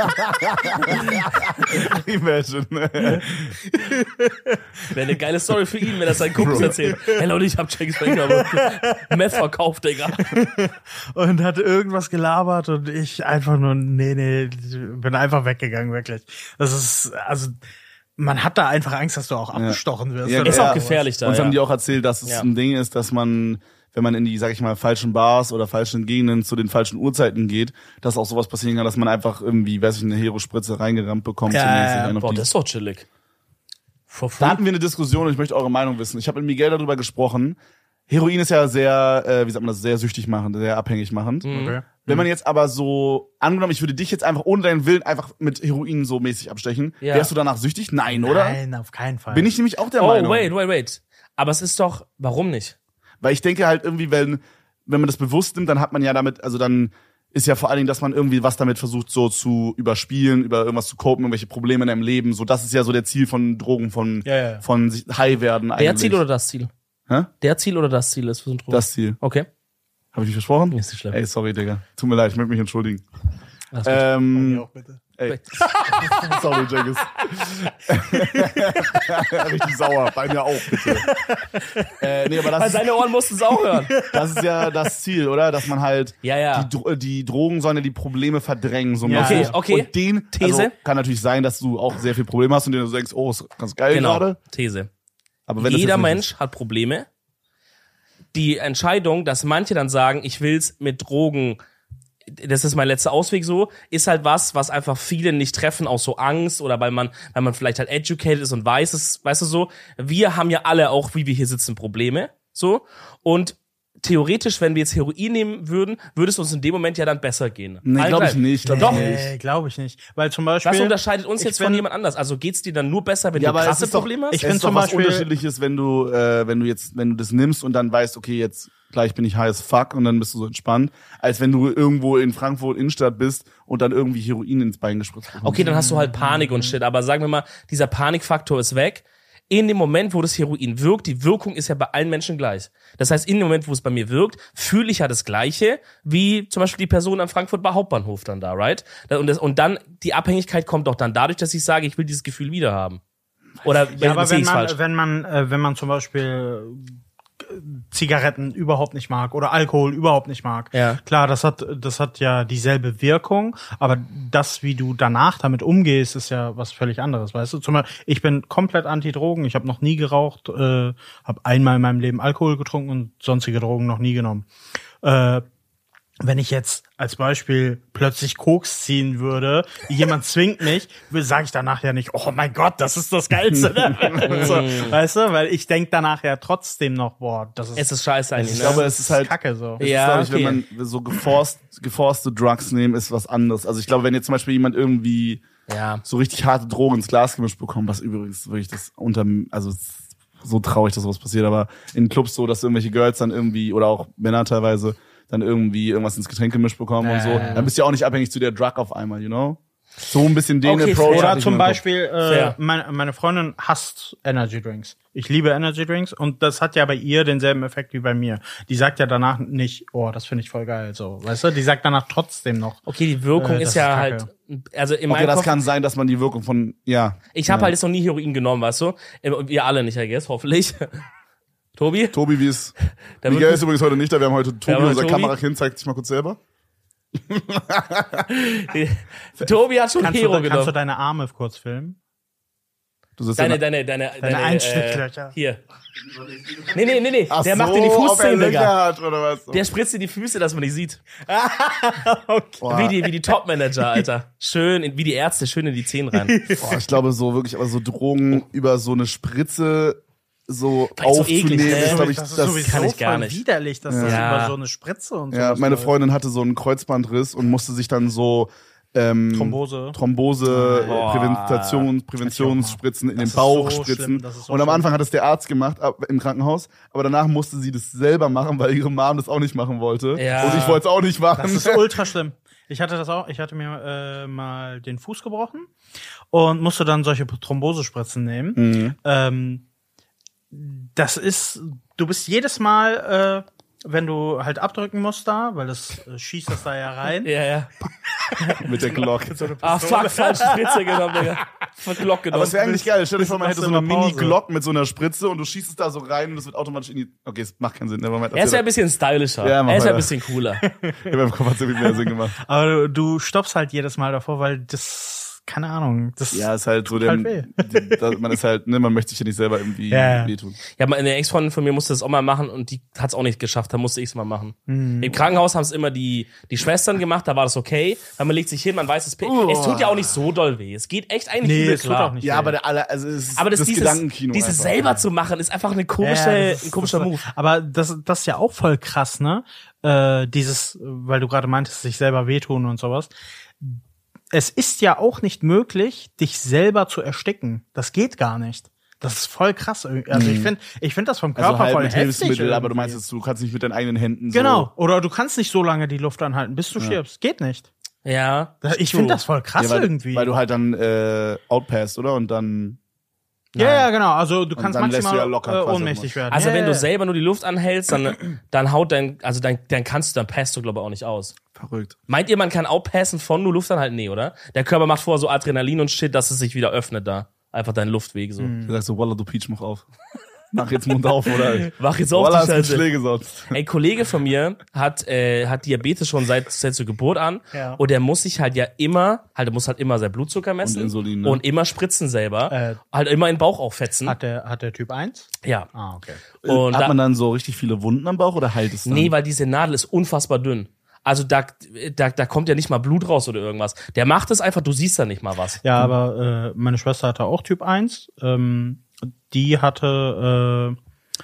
S1: Imagine.
S2: Wäre eine geile Story für ihn, wenn er seinen Kumpels erzählt. Hey Leute, ich hab Cengiz Crime Meth verkauft, Digga.
S3: Und hat irgendwas gelabert und ich einfach nur, nee, nee, bin einfach weggegangen, wirklich. Das ist, also, man hat da einfach Angst, dass du auch abgestochen wirst.
S1: Ja,
S2: ist
S1: ja,
S2: auch gefährlich da.
S1: Uns
S2: ja.
S1: haben die auch erzählt, dass es
S2: Ja.
S1: ein Ding ist, dass man, wenn man in die, sag ich mal, falschen Bars oder falschen Gegenden zu den falschen Uhrzeiten geht, dass auch sowas passieren kann, dass man einfach irgendwie, weiß ich, eine Hero-Spritze reingerammt bekommt.
S3: Ja,
S1: so mäßig,
S3: ja,
S1: einen auf
S2: Boah,
S1: die-
S2: das ist doch chillig. For free.
S1: Da hatten wir eine Diskussion und ich möchte eure Meinung wissen. Ich habe mit Miguel darüber gesprochen. Heroin ist ja sehr, äh, wie sagt man das, sehr süchtig machend, sehr abhängig machend.
S3: Okay.
S1: Wenn man jetzt aber so, angenommen, ich würde dich jetzt einfach ohne deinen Willen einfach mit Heroin so mäßig abstechen,
S2: Ja.
S1: wärst du danach süchtig? Nein, oder?
S3: Nein, auf keinen Fall.
S1: Bin ich nämlich auch der
S2: Oh,
S1: Meinung.
S2: wait, wait, wait. Aber es ist doch, warum nicht?
S1: Weil ich denke halt irgendwie, wenn, wenn man das bewusst nimmt, dann hat man ja damit, also dann ist ja vor allen Dingen, dass man irgendwie was damit versucht so zu überspielen, über irgendwas zu copen, irgendwelche Probleme in deinem Leben. So, das ist ja so der Ziel von Drogen, von,
S3: Ja, ja.
S1: von sich high werden eigentlich.
S2: Der Ziel oder das Ziel?
S1: Hä?
S2: Der Ziel oder das Ziel ist für so ein Drogen?
S1: Das Ziel.
S2: Okay.
S1: Habe ich mich versprochen?
S2: Ist nicht schlimm.
S1: Ey, sorry, Digga. Tut mir leid, ich möchte mich entschuldigen.
S2: Alles gut.
S1: Ähm,
S3: auch bitte.
S1: ey. Sorry, Cengiz. Richtig sauer. Bei mir auch, bitte. Äh, nee, aber das,
S2: Seine Ohren mussten es auch hören.
S1: das ist ja das Ziel, oder? Dass man halt
S2: Ja, ja.
S1: Die, Dro die Drogen sollen ja die Probleme verdrängen. So
S3: Ja.
S1: mäßig.
S2: Okay, okay.
S1: Und den,
S2: These.
S1: Also, kann natürlich sein, dass du auch sehr viel Probleme hast und dir so denkst, oh, ist ganz geil
S2: Genau.
S1: gerade.
S2: These.
S1: Aber wenn das
S2: Jeder
S1: jetzt nicht
S2: Mensch hat Probleme. Die Entscheidung, dass manche dann sagen, ich will's mit Drogen, das ist mein letzter Ausweg so, ist halt was, was einfach viele nicht treffen aus so Angst oder weil man, weil man vielleicht halt educated ist und weiß es, weißt du so. Wir haben ja alle auch, wie wir hier sitzen, Probleme, so. Und theoretisch, wenn wir jetzt Heroin nehmen würden, würde es uns in dem Moment ja dann besser gehen.
S1: Nee,
S2: Allen
S1: glaub ich
S2: gleich.
S1: nicht, glaub ich
S2: Doch.
S1: nicht.
S3: Nee, glaube ich nicht. Weil zum Beispiel.
S2: Was unterscheidet uns
S3: ich
S2: jetzt
S3: bin-
S2: von jemand anders? Also geht's dir dann nur besser, wenn
S1: Ja,
S2: du
S1: aber es
S2: krasse
S1: ist doch-
S2: Probleme hast?
S3: ich
S1: es
S3: bin
S1: ist doch
S3: zum
S1: was
S3: Beispiel-
S1: Unterschiedliches, wenn du, äh, wenn du jetzt, wenn du das nimmst und dann weißt, okay, jetzt gleich bin ich high as fuck und dann bist du so entspannt, als wenn du irgendwo in Frankfurt Innenstadt bist und dann irgendwie Heroin ins Bein gespritzt bekommst.
S2: Okay, dann hast du halt Panik und Shit. Aber sagen wir mal, dieser Panikfaktor ist weg. In dem Moment, wo das Heroin wirkt, die Wirkung ist ja bei allen Menschen gleich. Das heißt, in dem Moment, wo es bei mir wirkt, fühle ich ja das Gleiche, wie zum Beispiel die Person am Frankfurter Hauptbahnhof dann da, right? Und, das, und dann, die Abhängigkeit kommt doch dann dadurch, dass ich sage, ich will dieses Gefühl wieder haben. Oder
S3: Ja, aber
S2: sehe
S3: wenn
S2: ich's
S3: man,
S2: falsch?
S3: wenn man, äh, wenn man zum Beispiel Zigaretten überhaupt nicht mag oder Alkohol überhaupt nicht mag.
S2: Ja.
S3: Klar, das hat, das hat ja dieselbe Wirkung, aber das, wie du danach damit umgehst, ist ja was völlig anderes, weißt du? Zum Beispiel, ich bin komplett anti-Drogen, ich habe noch nie geraucht, äh, habe einmal in meinem Leben Alkohol getrunken und sonstige Drogen noch nie genommen. Äh, wenn ich jetzt als Beispiel plötzlich Koks ziehen würde, jemand zwingt mich, sage ich danach ja nicht, oh mein Gott, das ist das Geilste. so, weißt du, weil ich denk danach ja trotzdem noch, boah, das ist,
S2: Es ist scheiße eigentlich,
S1: Ich
S2: ne?
S1: glaube, es ist halt,
S3: Kacke so.
S1: es
S2: Ja,
S1: ist, glaube ich,
S2: okay.
S1: wenn man so geforst, geforste Drugs nehmen, ist was anderes. Also ich glaube, wenn jetzt zum Beispiel jemand irgendwie
S2: Ja.
S1: so richtig harte Drogen ins Glas gemischt bekommt, was übrigens wirklich das unter, also es ist so traurig, dass sowas passiert, aber in Clubs so, dass irgendwelche Girls dann irgendwie, oder auch Männer teilweise, dann irgendwie irgendwas ins Getränk gemischt bekommen und so,
S3: Ja.
S1: dann bist du ja auch nicht abhängig zu der Drug auf einmal, you know? So ein bisschen den
S2: Okay,
S1: Approach.
S2: fair.
S1: hatte
S3: Oder
S1: ich
S3: zum
S1: im Kopf.
S3: Beispiel, äh,
S2: Fair.
S3: meine, meine Freundin hasst Energy Drinks. Ich liebe Energy Drinks und das hat ja bei ihr denselben Effekt wie bei mir. Die sagt ja danach nicht, oh, das finde ich voll geil, so, weißt du? Die sagt danach trotzdem noch.
S2: Okay, die Wirkung
S3: Äh, das
S2: ist ja
S3: ist
S2: halt,
S3: Kacke.
S2: also in
S1: Okay,
S2: meinem
S1: das
S2: Kopf,
S1: kann sein, dass man die Wirkung von, ja.
S2: ich habe
S1: ja.
S2: halt jetzt noch nie Heroin genommen, weißt du? Äh, Wir alle nicht, I guess, hoffentlich. Tobi?
S1: Tobi, wie ist,
S2: Da
S1: Miguel
S2: wird-
S1: ist übrigens heute nicht da, wir haben heute Tobi,
S2: Ja, aber
S1: unser
S2: Tobi-
S1: Kamerakind, zeigt sich mal kurz selber.
S2: Tobi hat schon
S3: Kannst,
S2: Hero
S3: du, kannst du
S2: genommen.
S3: deine Arme kurz filmen?
S1: Du sitzt
S2: Deine,
S1: in-
S2: deine, deine, deine,
S3: Einschnicklöcher.
S2: Äh, hier. Nee, nee, nee, nee.
S1: Ach
S2: Der
S1: so,
S2: macht dir die
S1: ob er
S2: Fußzähne,
S1: Löcher
S2: Digga.
S1: hat, oder was?
S2: Der spritzt dir die Füße, dass man die sieht.
S1: Boah.
S2: Wie die, wie die Top-Manager, Alter. Schön, in, wie die Ärzte, schön in die Zähne rein.
S1: Boah, ich glaube so wirklich, aber so Drogen über so eine Spritze so
S2: Vielleicht so
S1: aufzunehmen,
S2: eklig, ne?
S1: ist glaube ich,
S3: das ist
S1: das,
S3: sowieso
S2: kann ich gar
S3: voll
S2: nicht.
S3: widerlich, dass das
S2: Ja.
S3: über so eine Spritze und so.
S1: ja, meine Freundin hatte so einen Kreuzbandriss und musste sich dann so ähm,
S3: Thrombose.
S1: Thrombose,
S2: Boah.
S1: Prävention, Präventionsspritzen in den Bauch
S3: so
S1: spritzen.
S3: schlimm, das ist so
S1: und am
S3: schlimm.
S1: Anfang hat es der Arzt gemacht ab, im Krankenhaus, aber danach musste sie das selber machen, weil ihre Mom das auch nicht machen wollte.
S2: Ja.
S1: Und ich wollte es auch nicht machen.
S3: Das ist ultra schlimm. Ich hatte das auch. Ich hatte mir äh, mal den Fuß gebrochen und musste dann solche Thrombosespritzen nehmen.
S1: Mhm.
S3: Ähm, das ist, du bist jedes Mal, äh, wenn du halt abdrücken musst da, weil das äh, schießt das da ja rein.
S2: Ja, ja.
S1: Mit der Glock.
S2: Ah, fuck, falsche Spritze genommen, Digga. Von Glock genommen.
S1: Aber es wäre eigentlich geil. Stell dir vor, man hätte so eine
S3: in der Pause.
S1: Mini-Glock mit so einer Spritze und du schießt es da so rein und es wird automatisch in die... Okay, es macht keinen Sinn. Nevermind,
S2: Er ist ja
S1: erzähl
S2: ein bisschen stylischer.
S1: Ja, mach
S2: er ist ja ein
S1: weiter.
S2: bisschen cooler.
S1: das. In meinem Kopf hat es irgendwie mehr Sinn gemacht.
S3: Aber du, du stoppst halt jedes Mal davor, weil das, keine Ahnung, das
S1: Ja, ist halt so
S3: tut
S1: der...
S3: halt weh.
S1: Die, da, man ist halt... Ne, man möchte sich ja nicht selber irgendwie
S3: Ja.
S1: wehtun.
S2: Ja, eine Ex-Freundin von mir musste das auch mal machen und die hat es auch nicht geschafft, da musste ich es mal machen.
S3: Mhm.
S2: Im Krankenhaus haben es immer die, die Schwestern gemacht, da war das okay, weil man legt sich hin, man weiß, es,
S1: Oh.
S2: es tut ja auch nicht so doll weh. Es geht echt eigentlich
S3: Nee,
S2: übel
S3: es tut
S2: klar.
S3: auch nicht.
S1: Ja, aber der aller... Also es ist
S2: Aber das,
S1: das
S2: dieses,
S1: Gedankenkino
S2: dieses
S1: einfach.
S2: selber zu machen, ist einfach eine komische,
S3: Ja, das ist-
S2: ein komischer
S3: das,
S2: Move.
S3: Aber das, das ist ja auch voll krass, ne? Äh, dieses, weil du gerade meintest, sich selber wehtun und sowas. Es ist ja auch nicht möglich, dich selber zu ersticken. Das geht gar nicht. Das ist voll krass irgendwie. Also ich finde, ich finde das vom Körper
S1: Also halt
S3: voll
S1: mit
S3: heftig.
S1: Hilfsmittel, aber du
S3: irgendwie.
S1: meinst jetzt, du kannst nicht mit deinen eigenen Händen so...
S3: Genau. Oder du kannst nicht so lange die Luft anhalten, bis du stirbst. Geht nicht.
S2: Ja.
S3: Ich finde das voll krass
S1: Ja, weil,
S3: irgendwie.
S1: weil du halt dann äh, outpasst, oder? Und dann...
S3: ja, ja, genau. Also du
S1: Und
S3: kannst
S1: dann lässt
S3: maximal
S1: du ja locker
S3: äh,
S1: quasi
S3: ohnmächtig werden.
S2: Also
S3: ja,
S2: wenn
S3: ja,
S2: du
S3: ja.
S2: selber nur die Luft anhältst, dann, dann haut dein, also dann, dann kannst du, dann passt du, glaube ich, auch nicht aus.
S1: Verrückt.
S2: Meint ihr, man kann outpassen von nur Luft anhalten? Nee, oder? Der Körper macht vorher so Adrenalin und Shit, dass es sich wieder öffnet da. Einfach dein Luftweg so.
S1: Du sagst so, Wallah, du Peach, mach auf. Mach jetzt Mund auf, oder?
S2: Wach jetzt auf
S1: Wallah,
S2: die
S1: hast du
S2: Scheiße.
S1: Schläge sonst.
S2: Ey, Kollege von mir hat, äh, hat Diabetes schon seit, seit zur Geburt an.
S3: Ja.
S2: Und der muss sich halt ja immer, halt, er muss halt immer sein Blutzucker messen.
S1: Und Insulin, ne?
S2: Und immer spritzen selber.
S3: Äh,
S2: halt immer in den Bauch auffetzen.
S3: Hat der, hat der Typ eins?
S2: Ja.
S3: Ah, okay.
S2: Und
S1: Hat
S2: da,
S1: man dann so richtig viele Wunden am Bauch oder heilt es dann?
S2: nee, weil diese Nadel ist unfassbar dünn. Also da, da, da kommt ja nicht mal Blut raus oder irgendwas. Der macht es einfach, du siehst da nicht mal was.
S3: Ja, aber äh, meine Schwester hatte auch Typ eins. Ähm, die hatte äh,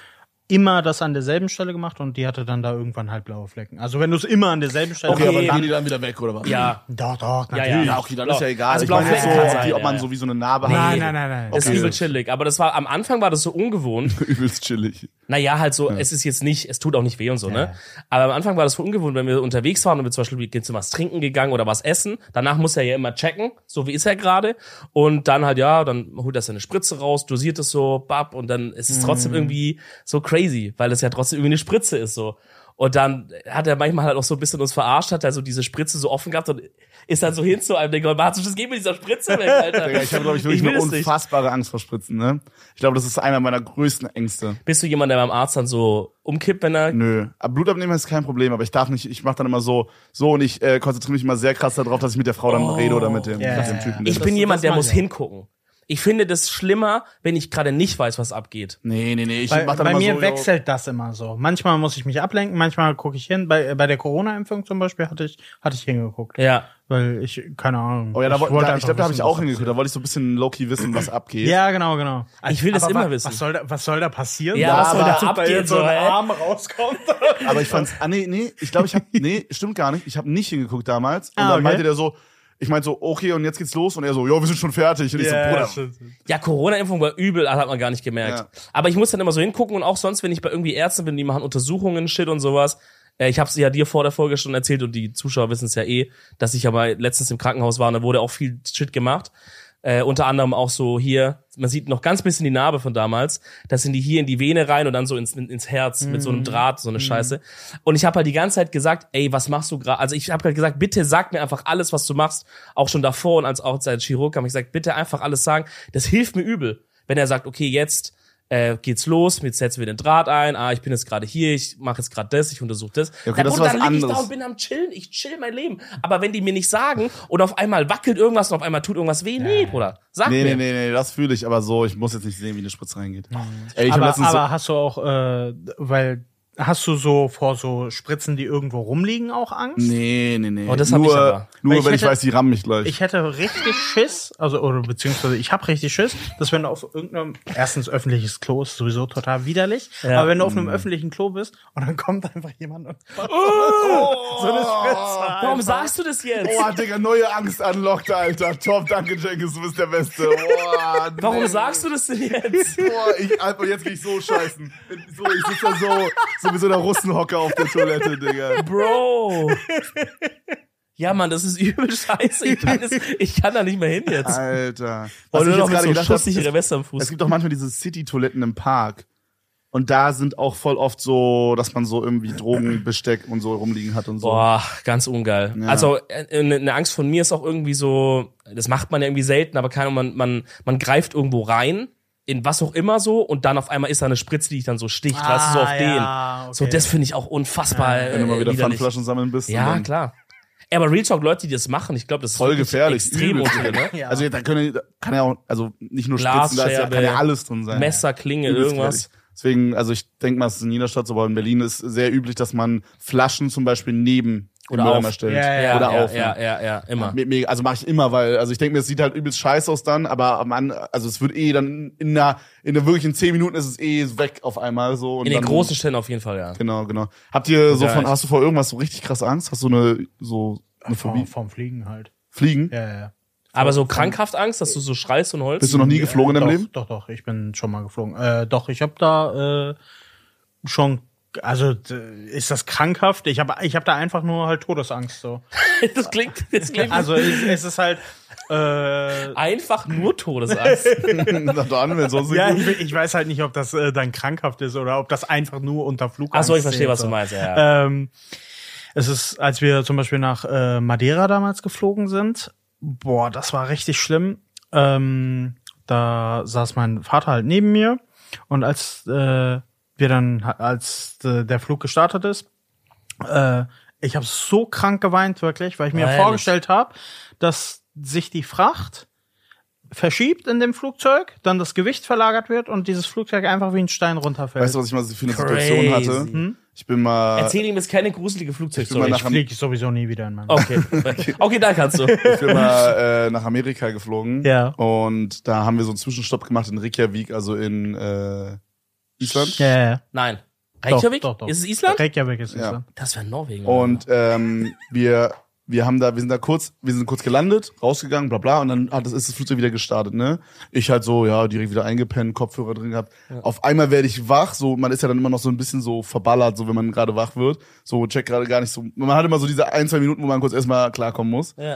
S3: immer das an derselben Stelle gemacht und die hatte dann da irgendwann halt blaue Flecken. Also wenn du es immer an derselben Stelle
S1: Okay, aber
S2: Okay,
S1: gehen
S2: dann-
S1: die dann wieder weg, oder was?
S2: Ja,
S3: Doch, doch,
S2: Ja,
S3: natürlich.
S1: Ja, okay, dann ist ja egal.
S2: Also
S1: ich meine
S2: blaue
S1: jetzt so,
S2: Flecken kann
S1: ob, die,
S2: sein,
S1: ob man
S2: ja,
S1: so wie so eine Narbe
S3: Nein,
S1: hat.
S3: nein, nein, nein.
S2: das
S1: Okay.
S2: ist übel chillig. Aber das war, am Anfang war das so ungewohnt.
S1: Übelst chillig.
S2: Naja, halt so, es ist jetzt nicht, es tut auch nicht weh und so, ne? Aber am Anfang war das voll ungewohnt, wenn wir unterwegs waren und wir zum Beispiel gehen zu was trinken gegangen oder was essen. Danach muss er ja immer checken, so wie ist er gerade. Und dann halt, ja, dann holt er seine Spritze raus, dosiert es so, bap, und dann ist es trotzdem irgendwie so crazy, weil es ja trotzdem irgendwie eine Spritze ist, so. Und dann hat er manchmal halt auch so ein bisschen uns verarscht, hat er so diese Spritze so offen gehabt und ist dann so hin zu einem, denkt, Martin, das geht mit dieser Spritze weg, Alter.
S1: Digga, ich habe, glaube ich, wirklich
S2: will
S1: eine
S2: es nicht.
S1: unfassbare Angst vor Spritzen, ne? Ich glaube, das ist einer meiner größten Ängste.
S2: Bist du jemand, der beim Arzt dann so umkippt, wenn er...
S1: Nö. Aber Blut abnehmen ist kein Problem, aber ich darf nicht, ich mache dann immer so, so und ich äh, konzentriere mich immer sehr krass darauf, dass ich mit der Frau dann
S2: Oh.
S1: rede oder mit dem,
S3: Ja,
S1: mit dem
S3: ja,
S1: Typen.
S3: ja.
S2: Ich
S1: Das-
S2: bin
S3: das
S2: jemand, der
S3: mag
S2: muss
S3: ich auch.
S2: hingucken. Ich finde das schlimmer, wenn ich gerade nicht weiß, was abgeht.
S1: Nee, nee, nee, ich
S3: Bei,
S1: mach dann
S3: bei
S1: immer
S3: mir
S1: so,
S3: wechselt das immer so. Manchmal muss ich mich ablenken, manchmal gucke ich hin. Bei, bei der Corona-Impfung zum Beispiel hatte ich, hatte ich hingeguckt.
S2: Ja.
S3: Weil ich, keine Ahnung.
S1: Oh ja, da,
S3: ich
S1: ich,
S3: wollte
S1: da,
S3: einfach
S1: ich glaube, da habe
S3: wissen,
S1: ich auch
S3: was
S1: hingeguckt. Da wollte ich so ein bisschen low-key wissen, was abgeht.
S3: Ja, genau, genau.
S2: Ich will das
S3: Aber
S2: immer
S3: wa-
S2: wissen.
S3: Was soll da, was soll da passieren?
S2: Ja, was soll da
S3: Dass
S2: abgehen,
S3: jetzt so
S2: so,
S3: ein
S2: hä?
S3: Arm rauskommt.
S1: Aber ich fand's, ah nee, nee, ich glaube, ich habe, nee, stimmt gar nicht. Ich habe nicht hingeguckt damals. Und
S3: Ah,
S1: dann
S3: okay.
S1: meinte der so, ich meinte so, okay, und jetzt geht's los. Und er so, ja, wir sind schon fertig. Und ich so, Bruder.
S2: Ja, Corona-Impfung war übel, das hat man gar nicht gemerkt.
S1: Ja.
S2: Aber ich muss dann immer so hingucken und auch sonst, wenn ich bei irgendwie Ärzten bin, die machen Untersuchungen, Shit und sowas. Äh, ich habe es ja dir vor der Folge schon erzählt und die Zuschauer wissen es ja eh, dass ich ja mal letztens im Krankenhaus war und da wurde auch viel Shit gemacht. Äh, unter anderem auch so hier, man sieht noch ganz bisschen die Narbe von damals, das sind die hier in die Vene rein und dann so ins, ins Herz mit so einem Draht, so eine Scheiße. Und ich habe halt die ganze Zeit gesagt, ey, was machst du gerade? Also ich habe halt gesagt, bitte sag mir einfach alles, was du machst, auch schon davor und als auch als Chirurg habe ich gesagt, bitte einfach alles sagen, das hilft mir übel. Wenn er sagt, okay, jetzt äh, geht's los, jetzt setzen wir den Draht ein, ah, ich bin jetzt gerade hier, ich mache jetzt gerade das, ich untersuche das.
S1: Ja, okay,
S2: Na
S1: das
S2: gut,
S1: ist was
S2: dann lieg ich da
S1: anderes.
S2: und bin am Chillen, ich chill mein Leben. Aber wenn die mir nicht sagen und auf einmal wackelt irgendwas und auf einmal tut irgendwas weh, nee, Bruder, sag
S1: Nee,
S2: mir.
S1: nee, nee, nee, das fühle ich, aber so, ich muss jetzt nicht sehen, wie eine Spritze reingeht. Ey, ich hab
S3: aber,
S1: letztens so,
S3: aber hast du auch, äh, weil hast du so vor so Spritzen, die irgendwo rumliegen, auch Angst?
S1: Nee, nee, nee.
S2: Oh, das hab
S1: nur,
S2: ich aber.
S1: Nur,
S3: Weil ich
S1: wenn ich
S3: hätte-
S1: weiß, die rammen mich gleich.
S3: Ich hätte richtig Schiss, also oder beziehungsweise ich habe richtig Schiss, dass wenn du auf irgendeinem, erstens öffentliches Klo ist sowieso total widerlich,
S2: Ja.
S3: aber wenn du auf einem öffentlichen Klo bist und dann kommt einfach jemand und macht
S1: Oh,
S3: so eine Spritze.
S2: Warum
S3: einfach.
S2: sagst du das jetzt?
S1: Oh, Digga, neue Angst unlocked, Alter. Top, danke, Jenkins, du bist der Beste. Boah, nee.
S2: Warum sagst du das denn jetzt?
S1: Boah, ich, Alter, jetzt geh ich so scheißen. So, ich sitze da so, so wie so der Russenhocker auf der Toilette, Digga.
S2: Bro. Ja, Mann, das ist übel scheiße. Ich kann, das, ich kann da nicht mehr hin jetzt.
S1: Alter.
S2: Weil
S1: Was
S2: du
S1: ich
S2: noch
S1: jetzt
S2: mit
S1: gerade
S2: so
S1: gedacht habe,
S2: schusssichere
S1: es,
S2: Weste am Fuß.
S1: es gibt auch manchmal diese City-Toiletten im Park. Und da sind auch voll oft so, dass man so irgendwie Drogenbesteck und so rumliegen hat und so.
S2: Boah, ganz ungeil.
S1: Ja.
S2: Also äh, eine eine Angst von mir ist auch irgendwie so, das macht man ja irgendwie selten, aber keine Ahnung, man, man, man greift irgendwo rein, in was auch immer so, und dann auf einmal ist da eine Spritze, die dich dann so sticht,
S3: Ah,
S2: weißt du, so auf
S3: ja,
S2: den.
S3: okay.
S2: So, das finde ich auch unfassbar.
S1: Wenn du mal
S2: äh,
S1: wieder
S2: widerlich.
S1: Pfandflaschen sammeln bist. und
S2: Ja,
S1: dann
S2: klar. Ja, aber Real Talk, Leute, die das machen, ich glaube, das ist
S1: Voll
S2: wirklich
S1: gefährlich.
S2: extrem
S1: übelst
S2: unter, ne?
S1: gefährlich.
S3: Ja.
S1: Also da können, da kann ja auch, also nicht nur Spritzen, da ist ja,
S2: Glasscherbe,
S1: kann ja alles drin sein.
S2: Messer, Klinge,
S1: Übelst
S2: irgendwas.
S1: gefährlich. Deswegen, also ich denke mal, es ist in jeder Stadt so, aber in Berlin ist sehr üblich, dass man Flaschen zum Beispiel neben den
S2: Oder
S1: Mülleimer
S2: auf.
S1: stellt.
S3: Ja, ja,
S1: Oder
S2: ja,
S1: auf.
S2: ja, ja, ja, immer.
S1: Me- me- Also mache ich immer, weil, also ich denke mir, es sieht halt übelst scheiße aus dann, aber man, also es wird eh dann in einer, in der wirklich in zehn Minuten ist es eh weg auf einmal so. Und
S2: In den
S1: dann,
S2: großen Städten auf jeden Fall, ja.
S1: Genau, genau. Habt ihr so
S2: Geil.
S1: von, hast du vor irgendwas so richtig krass Angst? Hast du eine, so, eine
S3: vom,
S1: Phobie?
S3: vom Fliegen halt.
S1: Fliegen?
S3: Ja, ja, ja.
S2: Aber so krankhaft Angst, dass du so schreist und holst?
S1: Bist du noch nie geflogen in deinem
S3: doch,
S1: Leben?
S3: Doch, doch, ich bin schon mal geflogen. Äh, doch, ich habe da äh, schon, also d- ist das krankhaft? Ich habe ich hab da einfach nur halt Todesangst so.
S2: Das klingt, das klingt
S3: Also es, es ist halt äh,
S2: einfach nur Todesangst.
S1: Na dann, wenn sonst
S3: ja, ich, ich weiß halt nicht, ob das äh, dann krankhaft ist oder ob das einfach nur unter Flugangst
S2: Ach so, ich verstehe,
S3: zählt,
S2: was
S3: so.
S2: du meinst, ja. ja.
S3: Ähm, es ist, als wir zum Beispiel nach äh, Madeira damals geflogen sind, boah, das war richtig schlimm. Ähm, da saß mein Vater halt neben mir und als äh, wir dann, als äh, der Flug gestartet ist, äh, ich habe so krank geweint, wirklich, weil ich mir
S2: Ah, ehrlich?
S3: vorgestellt habe, dass sich die Fracht verschiebt in dem Flugzeug, dann das Gewicht verlagert wird und dieses Flugzeug einfach wie ein Stein runterfällt.
S1: Weißt du, was ich mal für eine Situation
S2: Crazy.
S1: hatte? Ich bin mal,
S2: Erzähl ihm jetzt keine gruselige
S1: Ich bin
S2: Flugzeugstory.
S1: mal
S3: ich fliege sowieso nie wieder in meinem
S2: Okay. Okay, da kannst du.
S1: ich bin mal äh, nach Amerika geflogen.
S3: Ja.
S1: Und da haben wir so einen Zwischenstopp gemacht in Reykjavik, also in äh, Island.
S3: Ja, ja, ja.
S2: Nein. Reykjavik?
S3: Doch, doch, doch.
S2: Ist es Island?
S3: Reykjavik ist
S1: Ja.
S3: Island.
S2: Das wäre Norwegen.
S1: Und ähm, wir wir haben da, wir sind da kurz, wir sind kurz gelandet, rausgegangen, bla bla, und dann hat das, ist das Flugzeug wieder gestartet, ne? Ich halt so, ja, direkt wieder eingepennt, Kopfhörer drin gehabt. Auf einmal werde ich wach, so, man ist ja dann immer noch so ein bisschen so verballert, so wenn man gerade wach wird. So, check gerade gar nicht so. Man hat immer so diese ein, zwei Minuten, wo man kurz erstmal klarkommen muss.
S2: ja.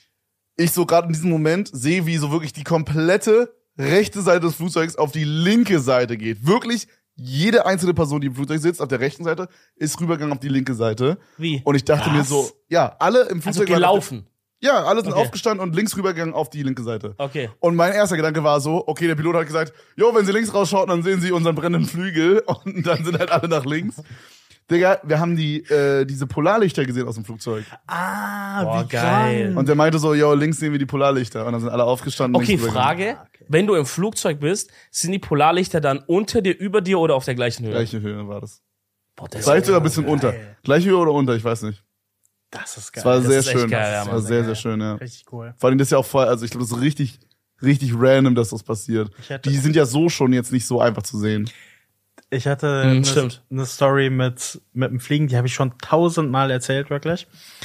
S1: Ich so gerade in diesem Moment sehe, wie so wirklich die komplette rechte Seite des Flugzeugs auf die linke Seite geht. Wirklich jede einzelne Person, die im Flugzeug sitzt, auf der rechten Seite, ist rübergegangen auf die linke Seite.
S2: Wie?
S1: Und ich dachte mir
S2: Was?
S1: so, ja, alle im
S2: Also
S1: Flugzeug waren auf
S2: gelaufen.
S1: der, ja, alle sind
S2: Okay.
S1: aufgestanden und links rübergegangen auf die linke Seite.
S2: Okay.
S1: Und mein erster Gedanke war so, okay, der Pilot hat gesagt, jo, wenn Sie links rausschauen, dann sehen Sie unseren brennenden Flügel. Und dann sind halt alle nach links. Digga, wir haben die äh, diese Polarlichter gesehen aus dem Flugzeug.
S3: Ah,
S2: Boah,
S3: wie
S2: geil.
S3: krank.
S1: Und der meinte so, jo, links sehen wir die Polarlichter. Und dann sind alle aufgestanden.
S2: Okay,
S1: links rübergegangen.
S2: Frage. Wenn du im Flugzeug bist, sind die Polarlichter dann unter dir, über dir oder auf der gleichen Höhe?
S1: Gleiche Höhe war das.
S2: Boah, das
S1: Vielleicht
S2: ist
S1: sogar ein bisschen
S3: geil.
S1: unter. Gleiche Höhe oder unter, ich weiß nicht.
S3: Das ist geil.
S1: Es war
S2: Das
S1: sehr
S2: ist echt
S1: schön.
S2: geil, ja,
S1: das
S2: Mann.
S1: war sehr, sehr schön, ja.
S3: Richtig cool.
S1: Vor allem das ist ja auch voll, also ich glaube, das ist richtig, richtig random, dass das passiert.
S3: Ich hätte-
S1: Die sind ja so schon jetzt nicht so einfach zu sehen.
S3: Ich hatte
S2: Hm,
S3: eine,
S2: stimmt.
S3: eine Story mit, mit dem Fliegen, die habe ich schon tausendmal erzählt, wirklich.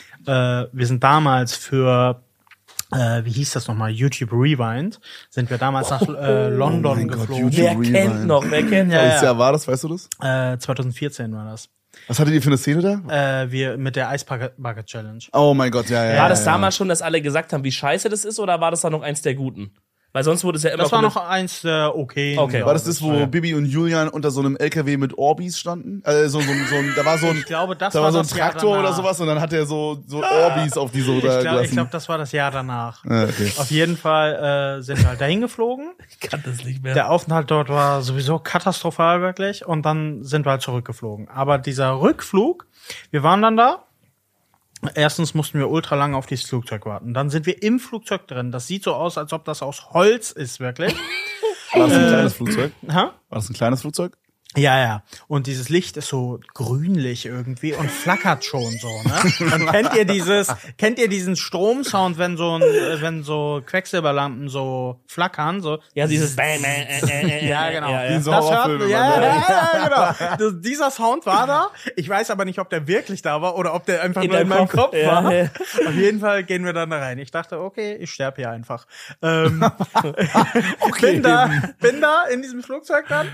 S3: Äh, wir sind damals für, äh, wie hieß das nochmal, YouTube Rewind, sind wir damals nach äh, London
S1: mein Gott,
S3: geflogen.
S1: YouTube.
S2: Wer
S1: Rewind.
S2: kennt noch? Wer kennt noch?
S3: Ja,
S1: Welches
S3: ja.
S1: Jahr war das, weißt du das?
S3: Äh, zwanzig vierzehn war das.
S1: Was hattet ihr für eine Szene da?
S3: Äh, wir mit der Ice Bucket Bucket Challenge.
S1: Oh mein Gott, ja, ja.
S2: War
S1: ja,
S2: das
S1: ja.
S2: damals schon, dass alle gesagt haben, wie scheiße das ist, oder war das dann noch eins der Guten? Weil sonst wurde es ja immer
S3: Das war
S2: komplett-
S3: noch eins der okay.
S2: Okay.
S1: War das das, wo Bibi und Julian unter so einem L K W mit Orbis standen? Äh, so, so, so ein, da war so ein,
S3: Ich glaube, das
S1: da
S3: war
S1: war so ein
S3: das Jahr
S1: Traktor oder
S3: danach.
S1: sowas und dann hat er so, so Orbis auf die so
S3: Ich
S1: da
S3: glaube,
S1: gelassen.
S3: glaub, das war das Jahr danach.
S1: Ah, okay.
S3: Auf jeden Fall äh, sind wir halt dahin geflogen.
S2: Ich kann das nicht mehr.
S3: Der Aufenthalt dort war sowieso katastrophal wirklich und dann sind wir halt zurückgeflogen. Aber dieser Rückflug, wir waren dann da. Erstens mussten wir ultra lange auf dieses Flugzeug warten. Dann sind wir im Flugzeug drin. Das sieht so aus, als ob das aus Holz ist, wirklich.
S1: War das ein kleines Flugzeug?
S3: Ha?
S1: War das ein kleines Flugzeug?
S3: Ja, ja. Und dieses Licht ist so grünlich irgendwie und flackert schon so, ne? Und kennt ihr dieses, kennt ihr diesen Stromsound, wenn so ein, wenn so Quecksilberlampen so flackern, so?
S2: Ja, dieses
S3: Ja, genau.
S2: Ja, ja.
S1: Diese
S3: Das hört,
S1: Horrorfilme,
S3: ja,
S1: Mann,
S3: ja, ja, genau. Das, dieser Sound war da. Ich weiß aber nicht, ob der wirklich da war oder ob der einfach
S2: In
S3: nur in
S2: deinem
S3: meinem
S2: Kopf,
S3: Kopf
S2: ja,
S3: war.
S2: ja.
S3: Auf jeden Fall gehen wir dann da rein. Ich dachte, okay, ich sterbe hier einfach. Ähm,
S1: Okay.
S3: bin da, bin da in diesem Flugzeug dann.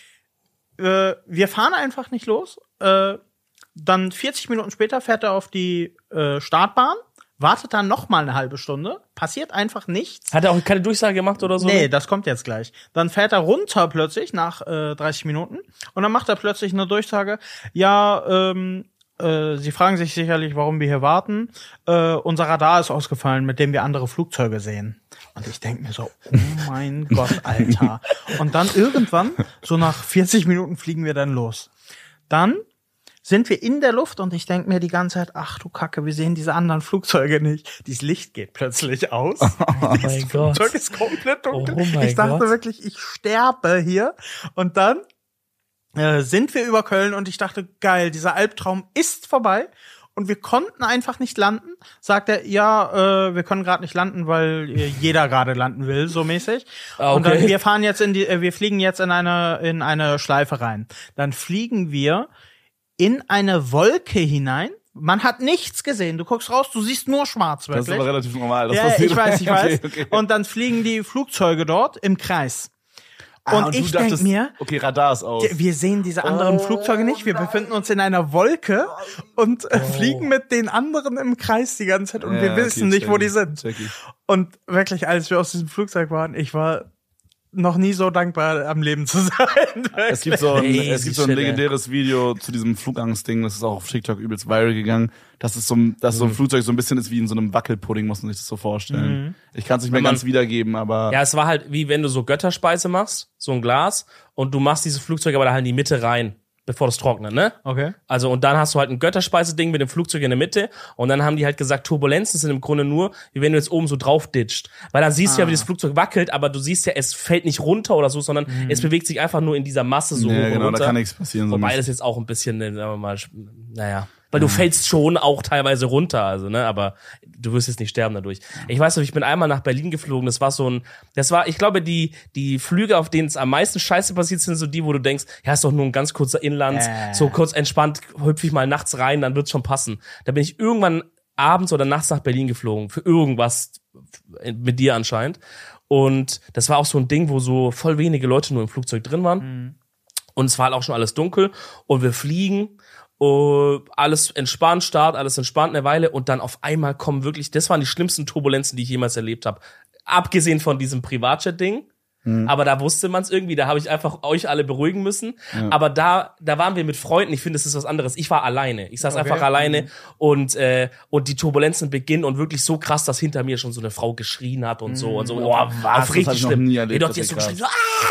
S3: Äh, wir fahren einfach nicht los. Äh, dann vierzig Minuten später fährt er auf die äh, Startbahn, wartet dann noch mal eine halbe Stunde, passiert einfach nichts.
S2: Hat er auch keine Durchsage gemacht oder so?
S3: Nee, das kommt jetzt gleich. Dann fährt er runter plötzlich nach äh, dreißig Minuten und dann macht er plötzlich eine Durchsage. Ja, ähm, äh, Sie fragen sich sicherlich, warum wir hier warten. Äh, unser Radar ist ausgefallen, mit dem wir andere Flugzeuge sehen. Und ich denke mir so, oh mein Gott, Alter. Und dann irgendwann, so nach vierzig Minuten fliegen wir dann los. Dann sind wir in der Luft und ich denke mir die ganze Zeit, ach du Kacke, wir sehen diese anderen Flugzeuge nicht. Dieses Licht geht plötzlich aus.
S2: Oh
S3: Das
S2: mein Gott.
S3: Flugzeug ist komplett dunkel.
S2: Oh mein
S3: ich dachte
S2: Gott.
S3: wirklich, ich sterbe hier. Und dann äh, sind wir über Köln und ich dachte, geil, dieser Albtraum ist vorbei. Und wir konnten einfach nicht landen. Sagt er, ja, äh, wir können gerade nicht landen, weil äh, jeder gerade landen will, so mäßig.
S2: Ah,
S3: Und
S2: okay.
S3: dann, wir fahren jetzt in die, äh, wir fliegen jetzt in eine in eine Schleife rein. Dann fliegen wir in eine Wolke hinein. Man hat nichts gesehen. Du guckst raus, du siehst nur schwarz,
S1: Das
S3: wirklich.
S1: ist aber relativ normal. Das
S3: Ja,
S1: passiert.
S3: ich weiß, ich weiß.
S1: Okay, okay.
S3: Und dann fliegen die Flugzeuge dort im Kreis.
S1: Ah,
S3: und
S1: du
S3: ich denk
S1: dachtest,
S3: mir,
S1: okay, Radar ist aus.
S3: wir sehen diese anderen Flugzeuge nicht. Wir befinden uns in einer Wolke und äh, fliegen mit den anderen im Kreis die ganze Zeit und
S1: Ja,
S3: wir
S1: okay,
S3: wissen nicht,
S1: check
S3: wo
S1: ich,
S3: die sind.
S1: check ich.
S3: Und wirklich, als wir aus diesem Flugzeug waren, ich war noch nie so dankbar, am Leben zu sein.
S1: Es gibt so ein,
S2: Crazy
S1: es gibt so ein
S2: shit, ey.
S1: legendäres Video zu diesem Flugangstding, das ist auch auf TikTok übelst viral gegangen. Das ist so ein, dass
S2: Mhm.
S1: so ein Flugzeug so ein bisschen ist wie in so einem Wackelpudding, muss man sich das so vorstellen.
S3: Mhm.
S1: Ich kann es nicht mehr
S2: Wenn man-
S1: ganz wiedergeben, aber
S2: Ja, es war halt wie wenn du so Götterspeise machst, so ein Glas, und du machst dieses Flugzeug aber da halt in die Mitte rein, bevor das trocknet, ne?
S3: Okay.
S2: Also, und dann hast du halt ein Götterspeise-Ding mit dem Flugzeug in der Mitte, und dann haben die halt gesagt, Turbulenzen sind im Grunde nur, wie wenn du jetzt oben so drauf ditcht. Weil dann siehst du ja, wie das Flugzeug wackelt, aber du siehst ja, es fällt nicht runter oder so, sondern es bewegt sich einfach nur in dieser Masse so
S1: ja,
S2: hoch und
S1: genau,
S2: runter.
S1: da kann nichts passieren. So
S2: Wobei
S1: nicht.
S2: das jetzt auch ein bisschen, äh, sagen wir mal, sch- naja. Weil du fällst schon auch teilweise runter, also, ne, aber du wirst jetzt nicht sterben dadurch. Ich weiß noch, ich bin einmal nach Berlin geflogen, das war so ein, das war, ich glaube, die, die Flüge, auf denen es am meisten Scheiße passiert, sind so die, wo du denkst, ja, ist doch nur ein ganz kurzer Inland,
S3: Äh.
S2: so kurz entspannt, hüpfe ich mal nachts rein, dann wird's schon passen. Da bin ich irgendwann abends oder nachts nach Berlin geflogen, für irgendwas, mit dir anscheinend. Und das war auch so ein Ding, wo so voll wenige Leute nur im Flugzeug drin waren. Und es war halt auch schon alles dunkel und wir fliegen, uh, alles entspannt, Start, alles entspannt eine Weile und dann auf einmal kommen wirklich, das waren die schlimmsten Turbulenzen, die ich jemals erlebt habe. Abgesehen von diesem Privatjet-Ding, aber da wusste man es irgendwie, da habe ich einfach euch alle beruhigen müssen. Aber da da waren wir mit Freunden, ich finde, das ist was anderes. Ich war alleine, ich saß
S3: Okay.
S2: einfach alleine und äh, und die Turbulenzen beginnen und wirklich so krass, dass hinter mir schon so eine Frau geschrien hat und so und so. Boah,
S1: was?
S2: auf
S1: Das hab
S2: richtig
S1: ich noch
S2: schlimm.
S1: nie erlebt,
S2: Jedoch,
S1: das
S2: die
S1: ist
S2: ist so
S1: krass.
S2: geschrien, so,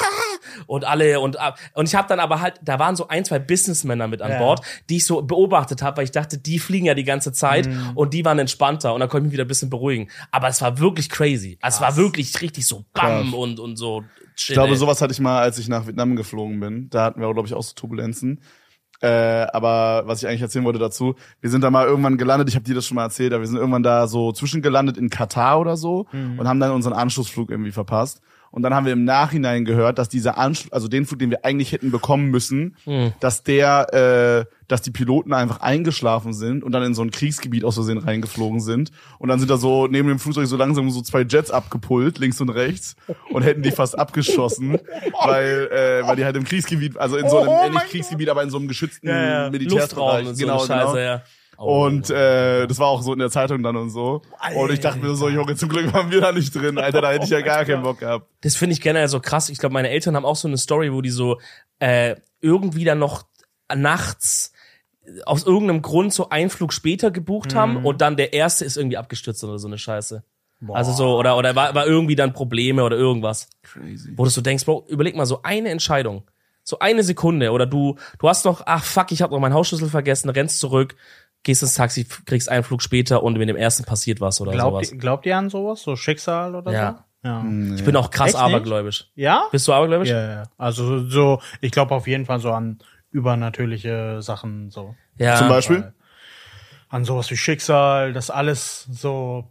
S2: ah! Und alle und und ich habe dann aber halt, da waren so ein, zwei Businessmänner mit an
S3: Ja.
S2: Bord, die ich so beobachtet habe, weil ich dachte, die fliegen ja die ganze Zeit und die waren entspannter und dann konnte ich mich wieder ein bisschen beruhigen. Aber es war wirklich crazy. Also es war wirklich richtig so bam
S1: Krass.
S2: und und so. Shit,
S1: Ich glaube,
S2: ey.
S1: sowas hatte ich mal, als ich nach Vietnam geflogen bin. Da hatten wir, glaube ich, auch so Turbulenzen. Äh, aber was ich eigentlich erzählen wollte dazu, wir sind da mal irgendwann gelandet, ich habe dir das schon mal erzählt, aber wir sind irgendwann da so zwischengelandet in Katar oder so und haben dann unseren Anschlussflug irgendwie verpasst. Und dann haben wir im Nachhinein gehört, dass dieser Anschluss, also den Flug, den wir eigentlich hätten bekommen müssen, dass der, äh, dass die Piloten einfach eingeschlafen sind und dann in so ein Kriegsgebiet aus Versehen reingeflogen sind. Und dann sind da so neben dem Flugzeug so langsam so zwei Jets abgepullt, links und rechts, und hätten die fast abgeschossen, weil, äh, weil die halt im Kriegsgebiet, also in so einem,
S3: Oh
S1: äh, nicht
S3: mein
S1: Kriegsgebiet, aber in so einem geschützten
S3: Ja, ja.
S1: Militärbereich.
S2: Luftraum und so
S1: Genau,
S2: eine Scheiße,
S1: genau.
S2: ja. Oh.
S1: Und äh, das war auch so in der Zeitung dann und so. Und ich dachte mir so, Junge, zum Glück waren wir da nicht drin, Alter, da hätte ich ja gar keinen Bock gehabt.
S2: Das finde ich generell so krass. Ich glaube, meine Eltern haben auch so eine Story, wo die so äh, irgendwie dann noch nachts aus irgendeinem Grund so einen Flug später gebucht haben und dann der erste ist irgendwie abgestürzt oder so eine Scheiße. Also so, oder oder war, war irgendwie dann Probleme oder irgendwas.
S1: Crazy.
S2: Wo du so denkst, Bro, überleg mal, so eine Entscheidung, so eine Sekunde oder du du hast noch, ach fuck, ich habe noch meinen Hausschlüssel vergessen, rennst zurück, gehst ins Taxi, kriegst einen Flug später und mit dem ersten passiert was oder
S3: Glaubt,
S2: sowas.
S3: ihr, glaubt ihr an sowas? So Schicksal oder
S2: Ja.
S3: Ja.
S2: Ich bin auch krass
S3: Echt nicht?
S2: abergläubisch.
S3: Ja?
S2: Bist du abergläubisch?
S3: Ja, ja. Also so, ich glaube auf jeden Fall so an übernatürliche Sachen so.
S2: Ja.
S1: Zum Beispiel?
S3: An sowas wie Schicksal, das alles so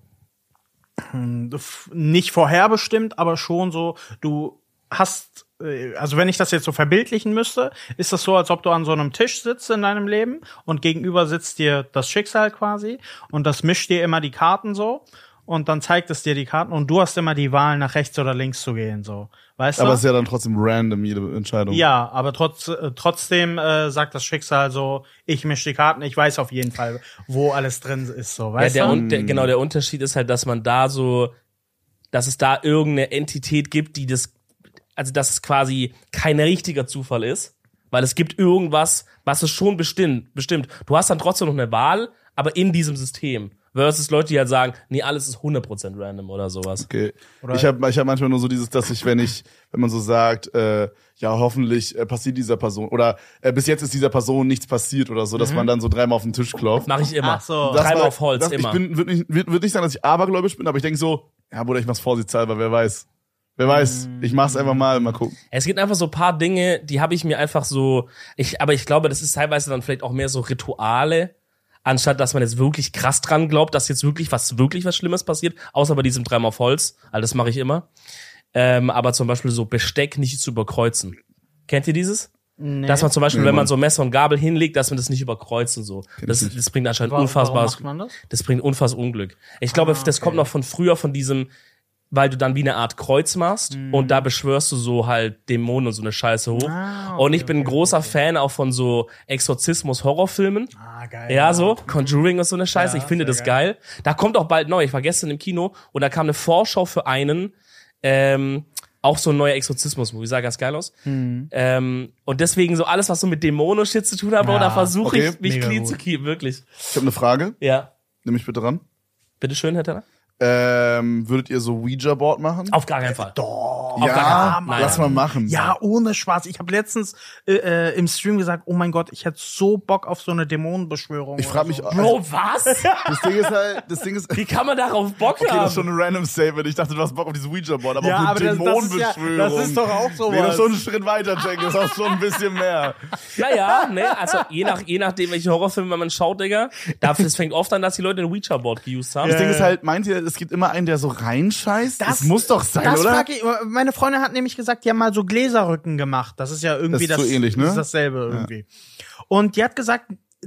S3: hm, f- nicht vorherbestimmt, aber schon so, du hast, äh, also wenn ich das jetzt so verbildlichen müsste, ist das so, als ob du an so einem Tisch sitzt in deinem Leben und gegenüber sitzt dir das Schicksal quasi und das mischt dir immer die Karten so und dann zeigt es dir die Karten und du hast immer die Wahl, nach rechts oder links zu gehen, so. Weißt du?
S1: Aber es ist ja dann trotzdem random, jede Entscheidung.
S3: Ja, aber trotz, äh, trotzdem äh, sagt das Schicksal so, ich mische die Karten, ich weiß auf jeden Fall, wo alles drin ist, so,
S2: Ja,
S3: weißt
S2: der,
S3: du?
S2: Un der, genau, der Unterschied ist halt, dass man da so, dass es da irgendeine Entität gibt, die das, also dass es quasi kein richtiger Zufall ist, weil es gibt irgendwas, was es schon bestimmt, bestimmt. Du hast dann trotzdem noch eine Wahl, aber in diesem System. Versus Leute, die halt sagen, nee, alles ist hundert Prozent random oder sowas.
S1: Okay.
S3: Oder-
S1: ich habe ich hab manchmal nur so dieses, dass ich, wenn ich, wenn man so sagt, äh, ja, hoffentlich äh, passiert dieser Person oder äh, bis jetzt ist dieser Person nichts passiert oder so, dass man dann so dreimal auf den Tisch klopft.
S2: Mache ich immer.
S3: Ach so.
S1: Das
S2: Dreimal
S1: war-
S2: auf Holz,
S1: das,
S2: immer.
S1: Ich bin, würde nicht, würd, würd nicht sagen, dass ich abergläubisch bin, aber ich denke so, ja, Bruder, ich mach's vorsichtshalber, wer weiß. Wer weiß, ich mach's einfach mal, mal gucken.
S2: Es gibt einfach so ein paar Dinge, die habe ich mir einfach so, ich, aber ich glaube, das ist teilweise dann vielleicht auch mehr so Rituale, anstatt dass man jetzt wirklich krass dran glaubt, dass jetzt wirklich was, wirklich was Schlimmes passiert, außer bei diesem dreimal auf Holz, also das mache ich immer. Ähm, aber zum Beispiel so Besteck nicht zu überkreuzen. Kennt ihr dieses?
S3: Nee.
S2: Dass man zum Beispiel,
S1: Nee,
S2: wenn man
S1: Mann.
S2: so Messer und Gabel hinlegt, dass man das nicht überkreuzt und so. Das,
S1: ich nicht.
S2: das bringt anscheinend
S3: Warum-
S2: unfassbares,
S3: warum macht man das?
S2: das bringt unfassbar Unglück. Ich glaube,
S3: Ah,
S2: das
S3: okay.
S2: kommt noch von früher, von diesem, weil du dann wie eine Art Kreuz machst
S3: Mhm.
S2: und da beschwörst du so halt Dämonen und so eine Scheiße hoch.
S3: Ah,
S2: und
S3: okay,
S2: ich bin ein
S3: okay,
S2: großer Fan auch von so Exorzismus-Horrorfilmen.
S3: Ah, geil.
S2: Ja, so, Conjuring und so eine Scheiße.
S3: Ja,
S2: ich finde
S3: sehr
S2: das geil. Da kommt auch bald neu. Ich war gestern im Kino und da kam eine Vorschau für einen, ähm, auch so ein neuer Exorzismus-Movie. Sah ganz geil aus.
S3: Mhm.
S2: Ähm, und deswegen so alles, was so mit Dämonen-Shit zu tun hat, Bro,
S3: Ja,
S2: da versuche
S1: okay.
S2: ich, mich
S3: Mega
S2: clean
S3: gut.
S2: zu keepen, wirklich.
S1: Ich habe eine Frage,
S2: Ja.
S1: nimm mich bitte ran.
S2: Bitteschön, Herr Tanner.
S1: Ähm, würdet ihr so Ouija-Board machen?
S2: Auf gar keinen Fall.
S3: Doch.
S2: Auf gar
S1: ja,
S2: keinen Fall.
S1: lass mal machen.
S3: Ja, ohne Spaß. Ich habe letztens äh, äh, im Stream gesagt, oh mein Gott, ich hätte so Bock auf so eine Dämonenbeschwörung.
S1: Ich frage
S3: oder
S1: mich,
S3: so.
S1: also,
S2: Bro, was?
S1: das Ding ist halt, das Ding ist,
S2: Wie kann man darauf Bock
S1: okay, das
S2: haben?
S1: ist schon ein random Statement. Ich dachte, du hast Bock auf dieses Ouija-Board, aber
S3: Ja,
S1: auf
S3: aber
S1: eine
S3: das- das ist ja-
S1: Dämonenbeschwörung.
S3: das ist doch auch sowas.
S1: Nee, das ist schon einen Schritt weiter, Jack. Das ist auch schon ein bisschen mehr.
S2: Ja, ja, ne, also je, nach, je nachdem, welche Horrorfilme man schaut, Digga. Dafür, es fängt oft an, dass die Leute ein Ouija-Board geused haben.
S1: Das Ding
S3: Ja.
S1: ist halt, meint ihr, es gibt immer einen, der so reinscheißt? Das, muss doch sein,
S3: das
S1: oder?
S3: frag ich, meine Freundin hat nämlich gesagt, die haben mal so Gläserrücken gemacht. Das ist ja irgendwie
S1: Das
S3: das,
S1: ist so ähnlich, ne?
S3: das ist dasselbe irgendwie. Und die hat gesagt,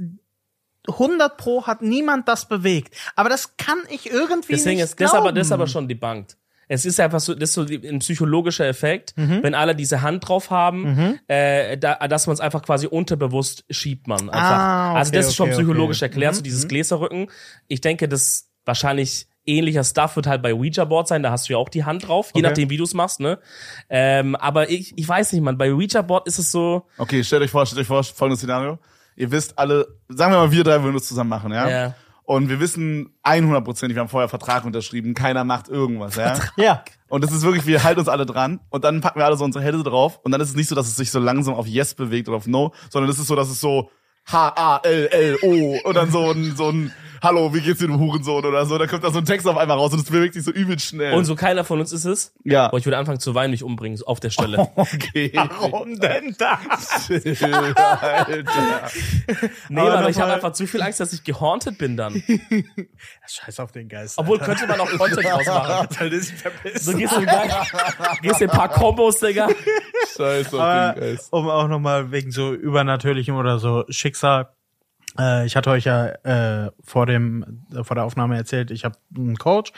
S3: hundert Pro hat niemand das bewegt. Aber das kann ich irgendwie
S2: Deswegen
S3: nicht
S2: ist das
S3: glauben.
S2: aber, das ist aber schon debunked. Es ist einfach so, das ist so ein psychologischer Effekt, wenn alle diese Hand drauf haben, äh, da, dass man es einfach quasi unterbewusst schiebt man einfach.
S3: Ah, okay,
S2: also das ist schon
S3: okay,
S2: psychologisch
S3: okay.
S2: erklärt, so dieses Gläserrücken. Ich denke, das wahrscheinlich ähnlicher Stuff wird halt bei Ouija-Board sein, da hast du ja auch die Hand drauf, je
S3: Okay.
S2: nachdem, wie du es machst, ne? Ähm, aber ich, ich weiß nicht, man, bei Ouija-Board ist es so,
S1: Okay, stellt euch vor, stellt euch vor, folgendes Szenario. Ihr wisst alle, sagen wir mal, wir drei würden das zusammen machen, ja?
S2: Ja.
S1: Und wir wissen hundert Prozent, wir haben vorher Vertrag unterschrieben, keiner macht irgendwas, ja?
S3: Ja.
S1: Und das ist wirklich, wir halten uns alle dran und dann packen wir alle so unsere Hände drauf und dann ist es nicht so, dass es sich so langsam auf Yes bewegt oder auf No, sondern es ist so, dass es so H A L L O und dann so ein, so ein Hallo, wie geht's dir, du Hurensohn oder so. Da kommt da so ein Text auf einmal raus und es bewegt sich so übel schnell.
S2: und so keiner von uns ist es.
S1: ja.
S2: Boah, ich würde anfangen zu weinen, mich umbringen, so auf der Stelle.
S1: Okay.
S3: Warum denn das?
S1: Alter.
S2: Nee,
S3: Aber
S2: aber
S3: noch
S2: ich habe
S3: mal-
S2: einfach zu viel Angst, dass ich gehaunted bin dann.
S3: Scheiß auf den Geist.
S2: Obwohl, könnte man auch Content draus machen.
S3: Alter. Das ist
S2: So gehst du gleich, gehst dir ein paar Kombos, Digga.
S1: Scheiße auf
S3: Aber
S1: den Geist.
S3: um auch nochmal wegen so Übernatürlichem oder so Schicksal. Äh, ich hatte euch ja äh, vor dem äh, vor der Aufnahme erzählt, ich habe einen Coach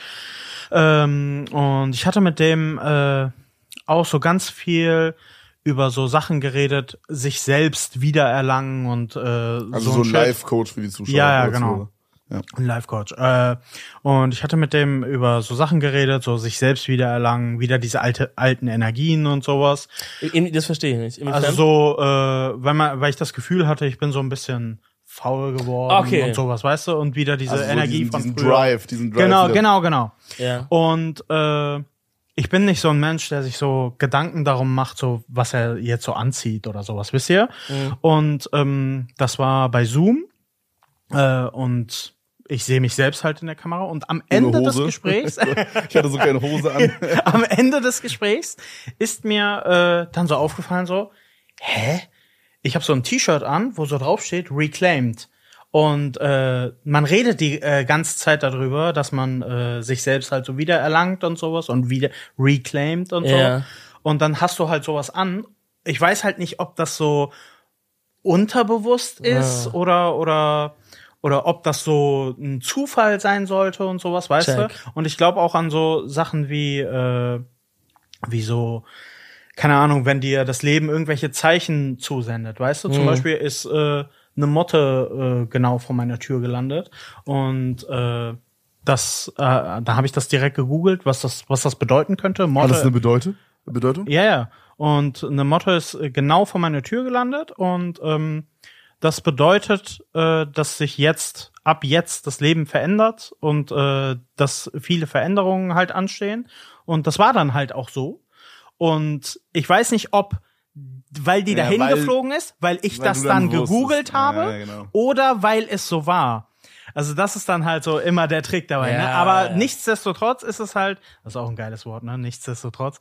S3: ähm, und ich hatte mit dem äh, auch so ganz viel über so Sachen geredet, sich selbst wiedererlangen und äh,
S1: Also
S3: so,
S1: so ein
S3: Shit.
S1: Live-Coach für die Zuschauer.
S3: Ja, ja,
S1: oder
S3: genau.
S1: Zuhörer. Ja.
S3: Ein Life-Coach. Äh, und ich hatte mit dem über so Sachen geredet, so sich selbst wiedererlangen, wieder diese alte, alten Energien und sowas.
S2: In- Das verstehe ich nicht. Inwiefern?
S3: Also so, äh, weil man, weil ich das Gefühl hatte, ich bin so ein bisschen faul geworden
S2: Okay.
S3: und sowas, weißt du? Und wieder diese
S1: Also so
S3: Energie
S1: diesen,
S3: von
S1: diesen
S3: früher.
S1: Drive, diesen Drive.
S3: Genau,
S1: wieder-
S3: genau, genau.
S2: ja.
S3: Und äh, ich bin nicht so ein Mensch, der sich so Gedanken darum macht, so was er jetzt so anzieht oder sowas, wisst ihr?
S2: Mhm.
S3: Und ähm, das war bei Zoom äh, und ich sehe mich selbst halt in der Kamera und am Ende des
S1: Hose.
S3: Gesprächs,
S1: Ich hatte so keine Hose an.
S3: am Ende des Gesprächs ist mir äh, dann so aufgefallen so, hä? Ich habe so ein T-Shirt an, wo so drauf steht Reclaimed. Und äh, man redet die äh, ganze Zeit darüber, dass man äh, sich selbst halt so wiedererlangt und sowas und wieder reclaimed und
S2: Ja.
S3: so. Und dann hast du halt sowas an. Ich weiß halt nicht, ob das so unterbewusst ist
S2: Ja.
S3: oder oder oder ob das so ein Zufall sein sollte und sowas, weißt
S2: Check.
S3: du? Und ich glaube auch an so Sachen wie äh, wie so, keine Ahnung, wenn dir das Leben irgendwelche Zeichen zusendet, weißt du? Zum
S2: Mhm.
S3: Beispiel ist äh, eine Motte äh, genau vor meiner Tür gelandet und äh, das, äh, da habe ich das direkt gegoogelt, was das, was das bedeuten könnte.
S1: Hat
S3: Motte,
S1: das eine Bedeutung? Bedeutung?
S3: ja, ja. Und eine Motte ist äh, genau vor meiner Tür gelandet und ähm, das bedeutet, äh, dass sich jetzt, ab jetzt das Leben verändert und äh, dass viele Veränderungen halt anstehen. Und das war dann halt auch so. Und ich weiß nicht, ob, weil die
S1: Ja,
S3: dahin
S1: weil-
S3: geflogen ist, weil ich
S1: weil
S3: das
S1: du dann
S3: dann
S1: wusstest.
S3: gegoogelt
S1: Ja,
S3: habe,
S1: ja, genau.
S3: oder weil es so war. Also das ist dann halt so immer der Trick dabei.
S2: Ja,
S3: ne? Aber
S2: ja.
S3: nichtsdestotrotz ist es halt, das ist auch ein geiles Wort, ne? Nichtsdestotrotz.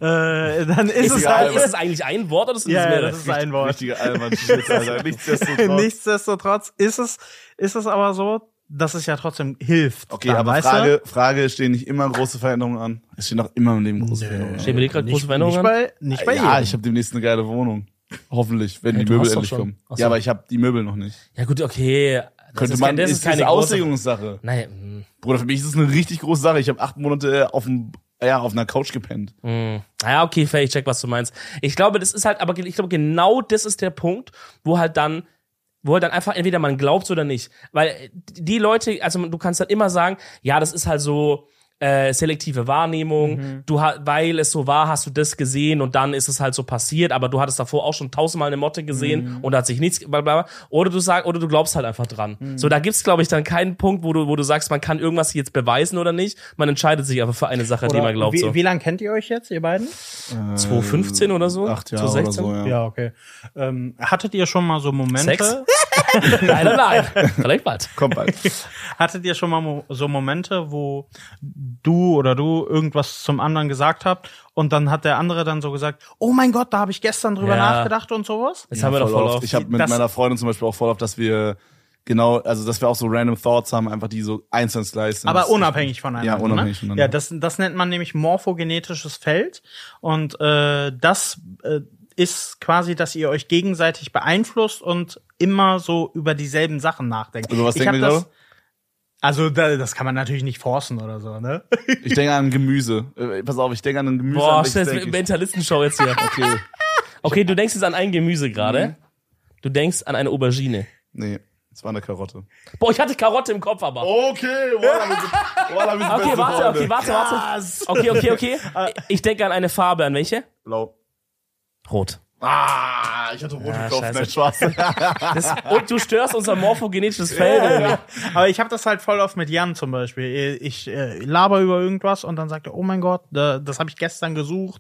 S3: Äh, dann ist, es
S1: egal,
S3: halt,
S2: Ist es eigentlich ein Wort oder sind
S3: ja,
S2: es
S3: ja,
S2: mehrere?
S3: das ist ein Wort.
S1: Richtige Allmann-Shit, Alter. Nichtsdestotrotz.
S3: Nichtsdestotrotz ist es, ist es aber so, dass es ja trotzdem hilft.
S1: Okay,
S3: dann,
S1: aber
S3: weißt
S1: Frage, Frage, stehen nicht immer große Veränderungen an? Es stehen auch immer im Leben große Veränderungen
S2: Stehen
S1: an.
S2: bei dir gerade
S3: du?
S2: große
S3: Nicht,
S2: Veränderungen
S3: nicht
S2: an?
S3: bei, nicht bei
S1: Ja,
S3: jedem.
S1: ich habe demnächst eine geile Wohnung. Hoffentlich, wenn
S2: Ja,
S1: die
S2: du
S1: Möbel
S2: hast doch
S1: endlich
S2: schon.
S1: kommen.
S2: Ach so.
S1: Ja, aber ich habe die Möbel noch nicht.
S2: Ja gut, okay. Das
S1: Könnte
S2: ist
S1: man,
S2: kein- das
S1: ist,
S2: ist keine
S1: eine
S2: große.
S1: Auslegungssache.
S2: Nein. hm,
S1: Bruder, für mich ist es eine richtig große Sache. Ich habe acht Monate auf dem, ja, auf einer Couch gepennt.
S2: hm. Ja, okay, fair, ich check, was du meinst. Ich glaube, das ist halt, aber ich glaube, genau das ist der Punkt, wo halt dann wo halt dann einfach entweder man glaubt's oder nicht. Weil die Leute, also du kannst dann immer sagen, ja, das ist halt so äh, selektive Wahrnehmung,
S3: Mhm.
S2: du ha- weil es so war, hast du das gesehen und dann ist es halt so passiert, aber du hattest davor auch schon tausendmal eine Motte gesehen
S3: Mhm.
S2: und da hat sich nichts, bla, bla, bla. Oder du sagst, oder du glaubst halt einfach dran. So, da gibt's, glaube ich, dann keinen Punkt, wo du, wo du sagst, man kann irgendwas jetzt beweisen oder nicht. Man entscheidet sich einfach für eine Sache, die man glaubt.
S3: wie,
S2: So.
S3: wie lange kennt ihr euch jetzt, ihr beiden?
S2: zwanzig fünfzehn oder so?
S1: Acht Jahre oder
S2: zwanzig
S1: so,
S2: sechzehn?
S1: ja.
S3: Ja, okay. Ähm, hattet ihr schon mal so Momente?
S2: Sex? Leider nein. Vielleicht bald.
S1: Kommt bald.
S3: Hattet ihr schon mal mo so Momente, wo du oder du irgendwas zum anderen gesagt habt und dann hat der andere dann so gesagt, oh mein Gott, da habe ich gestern drüber
S2: Ja.
S3: nachgedacht und sowas?
S2: Das haben wir doch voll oft.
S1: Ich habe mit
S3: Das-
S1: meiner Freundin zum Beispiel auch voll oft, dass wir genau, also dass wir auch so random Thoughts haben, einfach die so einzeln slicen.
S3: Aber
S1: Das-
S3: unabhängig voneinander.
S1: Ja, unabhängig
S3: ne?
S1: voneinander.
S3: Ja, das, das nennt man nämlich morphogenetisches Feld. Und äh, das äh, ist quasi, dass ihr euch gegenseitig beeinflusst und immer so über dieselben Sachen nachdenkt.
S1: Über was
S3: Ich
S1: denken
S3: hab
S1: wir
S3: das, Also da, das kann man natürlich nicht forcen oder so, ne?
S1: Ich denke an Gemüse. Äh, pass auf, ich denke an ein Gemüse.
S2: Boah,
S1: an welches
S2: das
S1: denk
S2: ist
S1: ich?
S2: Mentalistenshow jetzt hier.
S1: Okay.
S2: Okay, du denkst jetzt an ein Gemüse gerade.
S1: Mhm.
S2: Du denkst an eine Aubergine.
S1: Nee, es war eine Karotte.
S2: Boah, ich hatte Karotte im Kopf aber.
S1: Okay, voilà, wir sind, voilà, wir sind
S2: Okay,
S1: beste
S2: warte,
S1: Freunde.
S2: okay, warte, warte. Okay, okay, okay. Ich denke an eine Farbe. An welche?
S1: Blau.
S2: Rot.
S1: Ah, ich hatte rot
S2: Ah,
S1: im Kopf,
S2: scheiße.
S1: nein, schwarz.
S2: Das, und du störst unser morphogenetisches Feld irgendwie.
S3: Aber ich habe das halt voll oft mit Jan zum Beispiel. Ich äh, laber über irgendwas und dann sagt er, oh mein Gott, da, das habe ich gestern gesucht.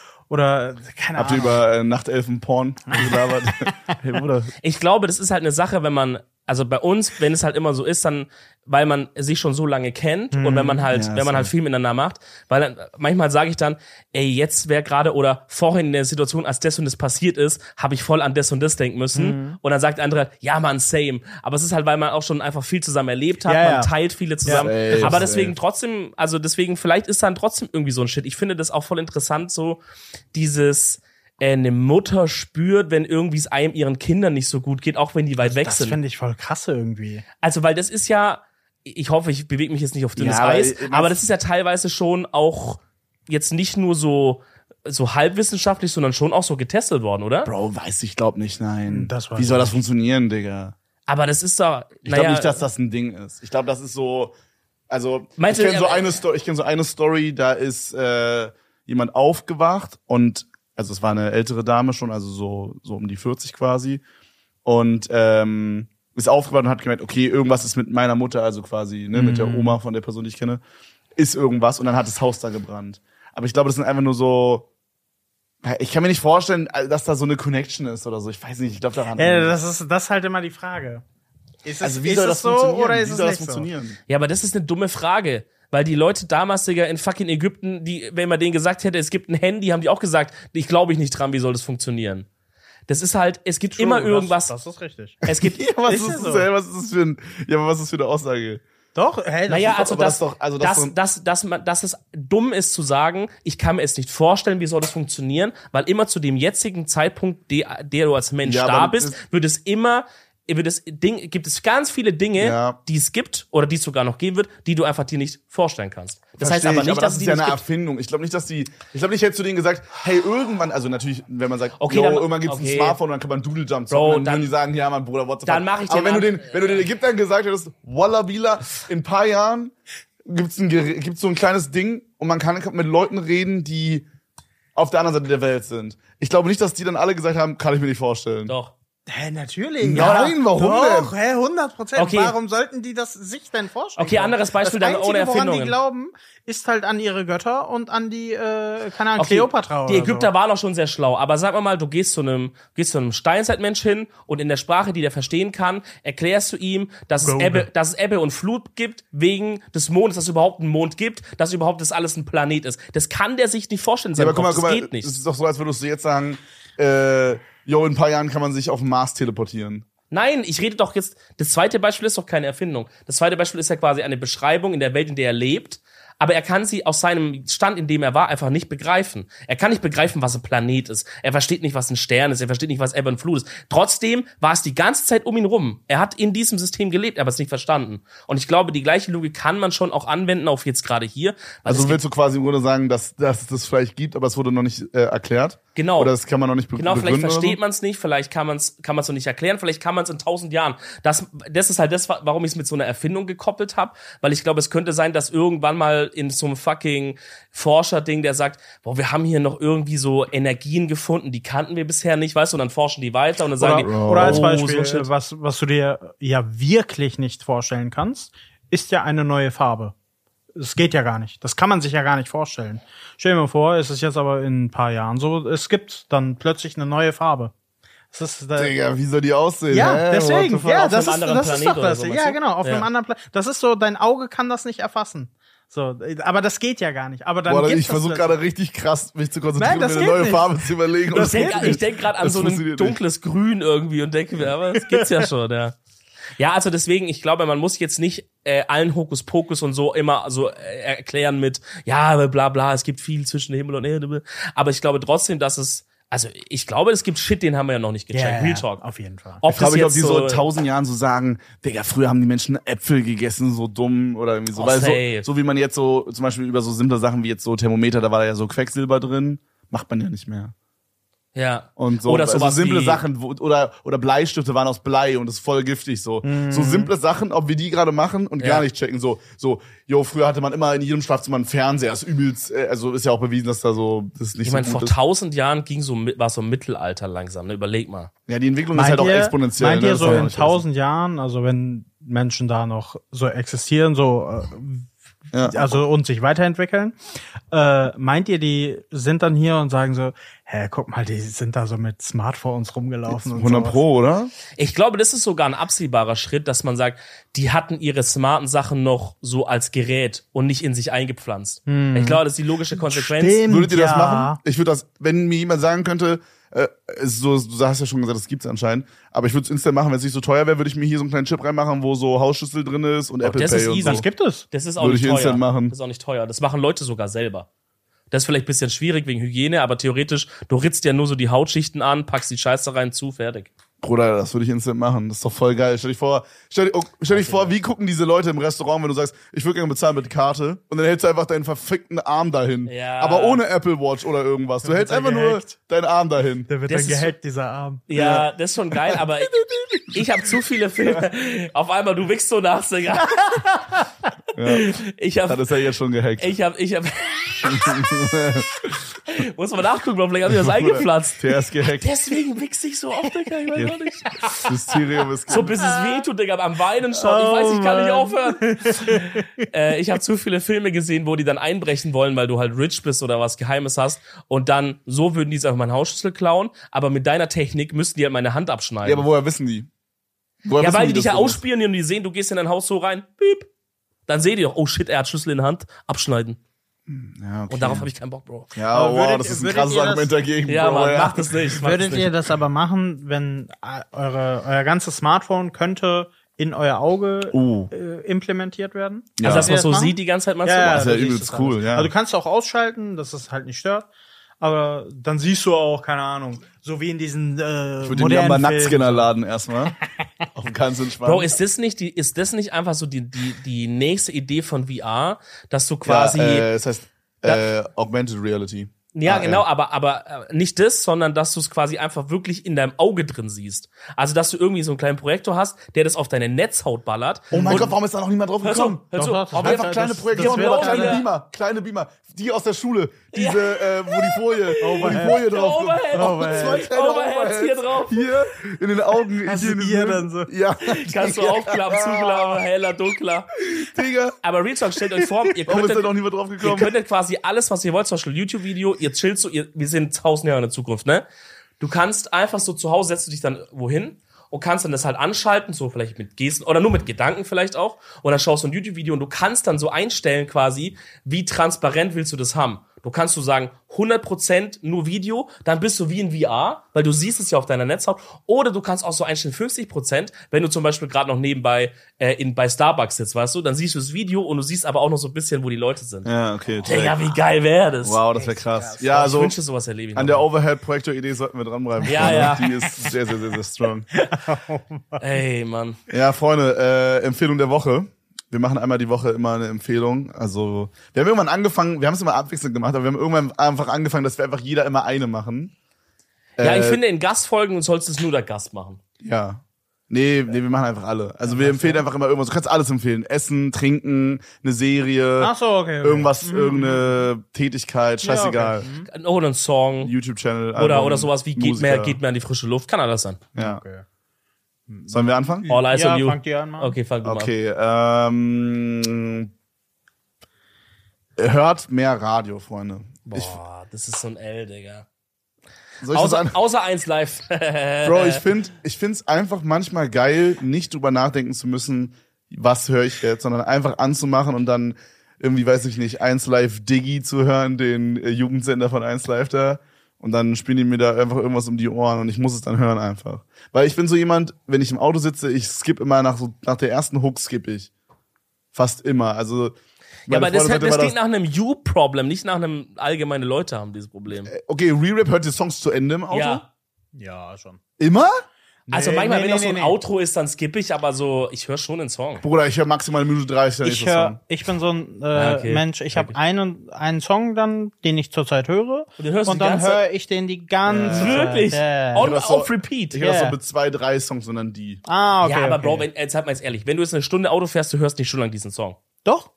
S3: Oder keine
S1: Habt ihr
S3: Ahnung.
S1: über äh, Nachtelfen-Porn gelabert? Hey, Bruder.
S2: Ich glaube, das ist halt eine Sache, wenn man, also bei uns, wenn es halt immer so ist, dann, weil man sich schon so lange kennt und wenn man halt,
S1: Ja,
S2: wenn man
S1: so.
S2: halt viel miteinander macht, weil dann, manchmal sage ich dann, ey, jetzt wäre gerade oder vorhin in der Situation, als das und das passiert ist, habe ich voll an das und das denken müssen. Und dann sagt der andere, ja man, same. Aber es ist halt, weil man auch schon einfach viel zusammen erlebt hat,
S3: Ja,
S2: man
S3: ja.
S2: teilt viele zusammen.
S1: Ja, safe,
S2: Aber deswegen
S1: safe.
S2: trotzdem, also deswegen, vielleicht ist dann trotzdem irgendwie so ein Shit. Ich finde das auch voll interessant, so dieses, äh, eine Mutter spürt, wenn irgendwie es einem ihren Kindern nicht so gut geht, auch wenn die weit weg
S3: Das
S2: sind.
S3: finde ich voll krass irgendwie.
S2: Also, weil das ist ja, ich hoffe, ich bewege mich jetzt nicht auf dünnes
S1: Ja, aber
S2: Eis,
S1: ich-
S2: aber das ist ja teilweise schon auch jetzt nicht nur so, so halbwissenschaftlich, sondern schon auch so getestet worden, oder?
S1: Bro, weiß ich, glaub nicht, nein.
S3: Das weiß
S1: Wie soll
S3: ich
S1: das funktionieren, Digga?
S2: Aber das ist doch,
S1: Ich
S2: naja,
S1: glaube nicht, dass das ein Ding ist. Ich glaube, das ist so, also
S2: Meinst
S1: ich
S2: du,
S1: kenne so
S2: äh,
S1: eine Story, ich kenne so eine Story, da ist äh, jemand aufgewacht und also es war eine ältere Dame schon, also so so um die vierzig quasi und ähm, ist aufgewacht und hat gemerkt, okay, irgendwas ist mit meiner Mutter, also quasi, ne, mit der Oma von der Person, die ich kenne, ist irgendwas und dann hat das Haus da gebrannt. Aber ich glaube, das sind einfach nur so, ich kann mir nicht vorstellen, dass da so eine Connection ist oder so. Ich weiß nicht, ich glaube daran.
S3: Ja, das ist das ist halt immer die Frage. Ist es,
S1: Also wie
S3: ist
S1: soll
S3: es
S1: das
S3: so
S1: funktionieren?
S3: oder ist
S1: wie
S3: es
S1: soll
S3: nicht
S1: das funktionieren?
S2: Ja, aber das ist eine dumme Frage. Weil die Leute damals, Digga, in fucking Ägypten, die, wenn man denen gesagt hätte, es gibt ein Handy, haben die auch gesagt, ich glaube ich nicht dran, wie soll das funktionieren? Das ist halt, es gibt
S3: so?
S2: immer irgendwas.
S3: Das, das ist richtig.
S2: Es gibt,
S1: Ja, was
S3: Ist
S1: ist,
S3: ja
S1: das,
S3: so.
S1: ey, was ist das für ein, ja, aber was ist das für eine Aussage?
S3: Doch, hey, das
S2: naja,
S3: ist
S2: also
S1: aber
S2: das,
S1: das doch- also das
S2: das,
S1: so-
S2: das, das, man, dass es dumm ist zu sagen, ich kann mir es nicht vorstellen, wie soll das funktionieren, weil immer zu dem jetzigen Zeitpunkt, der, der du als Mensch
S1: Ja,
S2: da
S1: aber
S2: bist,
S1: das-
S2: wird es immer, wird es Ding, gibt es ganz viele Dinge,
S1: Ja.
S2: die es gibt oder die es sogar noch geben wird, die du einfach dir nicht vorstellen kannst. Das heißt
S1: Versteh
S2: aber
S1: ich,
S2: nicht,
S1: aber
S2: dass
S1: das
S2: es
S1: ist
S2: die
S1: ja
S2: nicht
S1: eine
S2: gibt.
S1: Erfindung. Ich glaube nicht, dass die, ich glaube nicht, hättest du denen gesagt, hey, irgendwann, also natürlich, wenn man sagt,
S2: Okay,
S1: yo,
S2: dann-
S1: irgendwann gibt's
S2: okay.
S1: ein Smartphone, dann kann man Doodle Jump zocken,
S2: Bro,
S1: dann,
S2: dann-
S1: würden die sagen, ja, Mann, Bruder, what the
S2: Dann
S1: fuck.
S2: mach ich
S1: Aber
S2: den
S1: wenn du
S2: an-
S1: den, wenn du den Ägyptern gesagt hättest, Walla Bila, in ein paar Jahren gibt's ein, Gerä- gibt's so ein kleines Ding und man kann mit Leuten reden, die auf der anderen Seite der Welt sind. Ich glaube nicht, dass die dann alle gesagt haben, kann ich mir nicht vorstellen.
S2: Doch.
S3: Hä, natürlich.
S1: Nein, warum
S3: Doch,
S1: denn?
S3: hä, hundert Prozent.
S2: Okay.
S3: Warum sollten die das sich denn vorstellen?
S2: Okay, anderes Beispiel
S3: das
S2: dann
S3: Einzige,
S2: ohne
S3: woran
S2: Erfindungen.
S3: die glauben, ist halt an ihre Götter und an die, äh, keine Ahnung,
S2: Okay,
S3: Kleopatra
S2: die
S3: oder
S2: Ägypter
S3: so.
S2: waren auch schon sehr schlau, aber sag mal mal, du gehst zu einem, gehst zu einem Steinzeitmensch hin und in der Sprache, die der verstehen kann, erklärst du ihm, dass es
S3: Google.
S2: Ebbe, dass es Ebbe und Flut gibt wegen des Mondes, dass es überhaupt einen Mond gibt, dass überhaupt das alles ein Planet ist. Das kann der sich nicht vorstellen. in
S1: Ja,
S2: seinem
S1: aber guck mal,
S2: Kopf.
S1: guck
S2: das
S1: mal,
S2: geht nicht.
S1: es ist doch so, als würdest du jetzt sagen, äh, yo, in ein paar Jahren kann man sich auf den Mars teleportieren.
S2: Nein, ich rede doch jetzt, das zweite Beispiel ist doch keine Erfindung. Das zweite Beispiel ist ja quasi eine Beschreibung in der Welt, in der er lebt, aber er kann sie aus seinem Stand, in dem er war, einfach nicht begreifen. Er kann nicht begreifen, was ein Planet ist. Er versteht nicht, was ein Stern ist. Er versteht nicht, was Ebbe und Flut ist. Trotzdem war es die ganze Zeit um ihn rum. Er hat in diesem System gelebt, aber es nicht verstanden. Und ich glaube, die gleiche Logik kann man schon auch anwenden auf jetzt gerade hier. Weil
S1: Also
S2: es
S1: willst du quasi im Grunde sagen, dass, dass es das vielleicht gibt, aber es wurde noch nicht äh, erklärt?
S2: Genau.
S1: Oder das kann man noch nicht be
S2: Genau, vielleicht
S1: begründen oder
S2: versteht
S1: so?
S2: man es nicht, vielleicht kann man es kann man's noch nicht erklären, vielleicht kann man es in tausend Jahren. Das, das ist halt das, warum ich es mit so einer Erfindung gekoppelt habe, weil ich glaube, es könnte sein, dass irgendwann mal in so einem fucking Forscher-Ding, der sagt, boah, wir haben hier noch irgendwie so Energien gefunden, die kannten wir bisher nicht, weißt du, und dann forschen die weiter und dann sagen
S3: Oder,
S2: die,
S3: oder als
S2: oh,
S3: Beispiel,
S2: so ein
S3: äh,
S2: Shit.
S3: was, was du dir ja wirklich nicht vorstellen kannst, ist ja eine neue Farbe. Es geht ja gar nicht. Das kann man sich ja gar nicht vorstellen. Stell dir mal vor, es ist jetzt aber in ein paar Jahren so, es gibt dann plötzlich eine neue Farbe. Das ist, äh,
S1: Digga, wie soll die aussehen?
S3: ja,
S1: Hä?
S3: deswegen,
S1: What the fuck?
S3: ja,
S2: Auf
S3: das
S2: einem
S3: ist,
S2: anderen
S3: das ist
S2: Planet
S3: doch
S2: oder
S3: das.
S2: so, meinst
S3: Ja,
S2: du?
S3: genau, auf
S2: Ja.
S3: einem anderen Planet. Das ist so, dein Auge kann das nicht erfassen. So, aber das geht ja gar nicht. Aber dann
S1: Boah,
S3: gibt's
S1: ich
S3: das
S1: versuche gerade richtig krass, mich zu konzentrieren,
S3: Nein, das
S1: mir eine
S3: geht
S1: neue
S3: nicht.
S1: Farbe zu überlegen.
S3: Das
S1: und
S2: Ich
S3: geht
S2: denke
S3: nicht.
S2: ich denk gerade an
S1: Das
S2: so ein
S1: funktioniert nicht.
S2: dunkles Grün irgendwie und denke mir, aber das gibt's ja schon, ja. Ja, also deswegen, ich glaube, man muss jetzt nicht äh, allen Hokuspokus und so immer so äh, erklären mit, ja, bla bla, es gibt viel zwischen Himmel und Erde. Aber ich glaube trotzdem, dass es, also ich glaube, es gibt Shit, den haben wir ja noch nicht gecheckt.
S3: Ja,
S2: Real Talk.
S3: auf jeden Fall.
S2: Ob
S1: Ich glaube,
S2: das
S1: ich, ob
S2: jetzt
S1: die so
S2: so
S1: in tausend Jahren so sagen, Digga, früher haben die Menschen Äpfel gegessen, so dumm oder irgendwie so.
S2: Oh,
S1: Weil
S2: safe.
S1: so, so wie man jetzt so, zum Beispiel über so simple Sachen wie jetzt so Thermometer, da war da ja so Quecksilber drin, macht man ja nicht mehr.
S2: ja.
S1: Und so,
S2: Oder
S1: also
S2: sowas
S1: simple
S2: wie,
S1: Sachen, wo, oder, oder Bleistifte waren aus Blei und ist voll giftig, so. So simple Sachen, ob wir die gerade machen und
S2: Ja.
S1: gar nicht checken, so, so, yo, früher hatte man immer in jedem Schlafzimmer einen Fernseher, ist übelst, äh, also ist ja auch bewiesen, dass da so, das ist nicht
S2: Ich
S1: so
S2: meine,
S1: gut
S2: vor
S1: ist.
S2: tausend Jahren ging so, war so Mittelalter langsam, ne? Überleg mal.
S1: Ja, die Entwicklung ist
S3: Meint
S1: halt auch
S3: ihr,
S1: exponentiell.
S3: meint
S1: ne?
S3: ihr
S1: Das
S3: so
S1: kann man
S3: in
S1: nicht vergessen.
S3: tausend Jahren, also wenn Menschen da noch so existieren, so äh,
S1: Ja.
S3: also und sich weiterentwickeln, äh, meint ihr, die sind dann hier und sagen so, hä, guck mal, die sind da so mit Smartphones rumgelaufen und
S1: hundert
S3: sowas.
S1: Pro, oder?
S2: Ich glaube, das ist sogar ein absehbarer Schritt, dass man sagt, die hatten ihre smarten Sachen noch so als Gerät und nicht in sich eingepflanzt. Ich glaube, das ist die logische Konsequenz.
S3: Stimmt.
S1: Würdet ihr das
S3: Ja.
S1: machen? Ich würde das, wenn mir jemand sagen könnte, äh, es ist so, du hast ja schon gesagt, das gibt's anscheinend, aber ich würde es instant machen, wenn es nicht so teuer wäre, würde ich mir hier so einen kleinen Chip reinmachen, wo so Hausschlüssel drin ist und Apple
S2: das
S1: Pay
S2: ist
S1: und
S2: easy.
S1: so.
S3: Das gibt es.
S2: Das ist auch
S1: Würde
S2: nicht
S1: ich
S2: teuer.
S1: instant machen.
S2: Das ist auch nicht teuer. Das machen Leute sogar selber. Das ist vielleicht ein bisschen schwierig wegen Hygiene, aber theoretisch, du ritzt ja nur so die Hautschichten an, packst die Scheiße rein zu, fertig.
S1: Bruder, das würde ich instant machen. Das ist doch voll geil. Stell dich vor, stell, dich- oh, stell dich vor, wie gucken diese Leute im Restaurant, wenn du sagst, ich würde gerne bezahlen mit Karte und dann hältst du einfach deinen verfickten Arm dahin.
S2: Ja.
S1: Aber ohne Apple Watch oder irgendwas. Du hältst
S3: er
S1: einfach nur
S3: gehackt.
S1: deinen Arm dahin.
S3: Der wird
S2: Das
S3: dann
S2: ist
S3: gehackt, dieser Arm.
S2: Ja, das ist schon geil, aber ich, ich habe zu viele Filme. Auf einmal, du wickst so nach, Digga. Ich
S1: Das
S2: habe
S1: ist ja jetzt schon gehackt.
S2: Ich hab, ich hab. Muss man nachgucken, Bro, vielleicht hab ich das eingepflanzt.
S1: Der ist gehackt.
S2: Deswegen wichse ich so oft, Digga, ich weiß auch nicht.
S1: Das Mysterium ist
S2: So bis es wehtut, Digga, am Weinen schon. Ich weiß, ich kann nicht aufhören. äh, ich habe zu viele Filme gesehen, wo die dann einbrechen wollen, weil du halt rich bist oder was Geheimes hast. Und dann, so würden die jetzt einfach meinen Hausschlüssel klauen, aber mit deiner Technik müssten die halt meine Hand abschneiden.
S1: Ja, aber woher wissen die? Woher
S2: Ja,
S1: wissen
S2: weil die
S1: das
S2: dich ja
S1: denn?
S2: ausspionieren und die sehen, du gehst in dein Haus so rein, piep. Dann seht ihr doch, oh shit, er hat Schlüssel in der Hand, abschneiden.
S1: Ja, okay.
S2: Und darauf habe ich keinen Bock, Bro.
S1: Ja,
S3: Aber
S1: wow,
S3: würdet-
S1: das ist ein
S3: würdet
S1: krasses
S3: ihr das-
S1: Argument dagegen,
S2: Ja,
S1: Bro.
S2: Mann,
S1: ja.
S2: macht es nicht. Macht
S3: Würdet
S2: es
S3: ihr
S2: nicht.
S3: das aber machen, wenn äh, eure, euer ganzes Smartphone könnte in euer Auge
S1: Uh.
S3: äh, implementiert werden?
S1: Ja.
S2: Also, dass man
S3: Würdet ihr
S2: so
S3: das machen?
S2: sieht die ganze Zeit, meinst
S3: Ja,
S2: du?
S3: ja,
S1: Das ist ja
S3: du siehst
S1: übelst
S3: das
S1: cool,
S3: alles.
S1: ja.
S3: Also du kannst auch ausschalten, dass es halt nicht stört. Aber dann siehst du auch, keine Ahnung, so wie in diesen äh,
S1: Ich würde den aber
S3: modernen
S1: Nacktscanner
S3: Filmen.
S1: laden erstmal. Auf ganz entspannt.
S2: Bro, ist das nicht die, ist das nicht einfach so die, die, die nächste Idee von V R, dass du quasi,
S1: ja,
S2: ja,
S1: äh, das heißt äh, Augmented Reality. Ah,
S2: genau, aber, aber äh, nicht das, sondern dass du es quasi einfach wirklich in deinem Auge drin siehst. Also, dass du irgendwie so einen kleinen Projektor hast, der das auf deine Netzhaut ballert.
S1: Oh mein
S2: Und-
S1: Gott, warum ist da noch niemand drauf
S2: Hör zu,
S1: gekommen?
S2: hör zu.
S3: Doch, doch,
S2: Auf
S3: das
S2: jeden
S1: Einfach
S2: Fall-
S1: kleine
S3: das-
S1: Projektoren,
S2: das
S1: oder
S2: wird
S1: kleine
S2: wieder-
S1: Beamer, kleine Beamer. Die aus der Schule, diese, äh, wo die Folie, wo die Folie drauf
S2: Overhead.
S1: Oh,
S3: Overhead.
S1: zwei kleine
S2: Overheads
S1: Overheads
S2: hier drauf.
S1: Hier, in den Augen.
S3: Hast
S1: hier
S3: du
S1: in den
S3: ihr
S1: Sinn.
S3: dann so?
S1: Ja.
S2: Kannst du aufklappen, zuklappen, heller, dunkler.
S1: Digga.
S2: Aber Real Talk, stellt euch vor, ihr
S1: Warum ist da
S2: könntet,
S1: noch niemand drauf
S2: ihr
S1: gekommen?
S2: könntet quasi alles, was ihr wollt, zum Beispiel YouTube-Video, ihr chillt so, ihr, wir sind tausend Jahre in der Zukunft, ne? Du kannst einfach so zu Hause, setzt du dich dann wohin und kannst dann das halt anschalten, so vielleicht mit Gesten oder nur mit Gedanken vielleicht auch. Und dann schaust du ein YouTube-Video und du kannst dann so einstellen quasi, wie transparent willst du das haben. Du kannst so sagen, hundert Prozent nur Video, dann bist du wie in V R, weil du siehst es ja auf deiner Netzhaut. Oder du kannst auch so einstellen fünfzig Prozent, wenn du zum Beispiel gerade noch nebenbei äh, in, bei Starbucks sitzt, weißt du, dann siehst du das Video und du siehst aber auch noch so ein bisschen, wo die Leute sind.
S1: Ja, okay.
S2: Digga, wie geil wäre das?
S1: Wow, das wäre krass. Ja,
S2: ich
S1: also
S2: wünsche sowas erlebe ich
S1: an
S2: noch
S1: der
S2: mal.
S1: Overhead-Projektor-Idee sollten wir dranbleiben.
S2: Ja,
S1: Freunde.
S2: ja.
S1: Die ist sehr, sehr, sehr, sehr strong.
S2: Ey, Mann.
S1: Ja, Freunde, äh, Empfehlung der Woche. Wir machen einmal die Woche immer eine Empfehlung. Also, wir haben irgendwann angefangen, wir haben es immer abwechselnd gemacht, aber wir haben irgendwann einfach angefangen, dass wir einfach jeder immer eine machen.
S2: Ja, ich
S1: Äh,
S2: finde, in Gastfolgen sollst du es nur der Gast machen.
S1: Ja. Nee, nee, wir machen einfach alle. Also wir empfehlen einfach immer irgendwas. Du kannst alles empfehlen. Essen, trinken, eine Serie,
S3: Ach so, okay. okay.
S1: irgendwas, irgendeine Tätigkeit, scheißegal.
S2: Oder ein Song.
S1: YouTube-Channel.
S2: Oder,
S1: Album,
S2: oder sowas wie geht
S1: Musiker.
S2: mehr, geht mehr an die frische Luft. Kann alles sein.
S1: Ja.
S3: Okay.
S1: Sollen wir anfangen?
S2: All eyes
S3: Ja,
S2: on you.
S3: fangt ihr an, Mann.
S2: Okay, fang du mal an.
S1: Okay, ähm, hört mehr Radio, Freunde. Ich,
S2: Boah, das ist so ein L, Digga.
S1: soll ich das
S2: Außer,
S1: an?
S2: außer eins live.
S1: Bro, ich finde, ich find's einfach manchmal geil, nicht drüber nachdenken zu müssen, was höre ich jetzt, sondern einfach anzumachen und dann irgendwie, weiß ich nicht, eins Live Diggi zu hören, den äh, Jugendsender von eins Live da. Und dann spielen die mir da einfach irgendwas um die Ohren und ich muss es dann hören einfach. Weil ich bin so jemand, wenn ich im Auto sitze, ich skipp immer nach so, nach der ersten Hook skipp ich. Fast immer. Also,
S2: Ja,
S1: meine
S2: aber das,
S1: Freundin sagt
S2: das
S1: immer,
S2: klingt nach einem You-Problem, nicht nach einem allgemeine Leute haben dieses Problem.
S1: okay, Re-Rap hört die Songs zu Ende im Auto?
S2: Ja.
S3: Ja, schon.
S1: Immer?
S2: Also
S3: Nee,
S2: manchmal,
S3: nee,
S2: wenn
S3: nee,
S2: das so ein
S3: nee, nee.
S2: Outro ist, dann skippe ich, aber so, ich höre schon den Song.
S1: Bruder, ich höre maximal eine Minute dreißig. der
S3: Ich
S1: nächste Song.
S3: höre, ich bin so ein äh,
S2: Ah, okay.
S3: Mensch, ich
S2: Check
S3: habe
S2: ich.
S3: einen, einen Song dann, den ich zurzeit höre.
S2: Und den hörst du
S3: und
S2: die
S3: dann
S2: ganze
S3: höre ich den die ganze Zeit.
S2: Wirklich?
S3: Ja.
S2: On,
S1: das so-
S2: auf Repeat.
S1: Ich höre das
S3: Yeah.
S1: so mit zwei, drei Songs, sondern die.
S3: Ah, okay.
S2: ja, aber
S3: okay.
S2: Bro, wenn, jetzt halt mal jetzt ehrlich, wenn du jetzt eine Stunde Auto fährst, du hörst nicht schon lang diesen Song.
S3: Doch.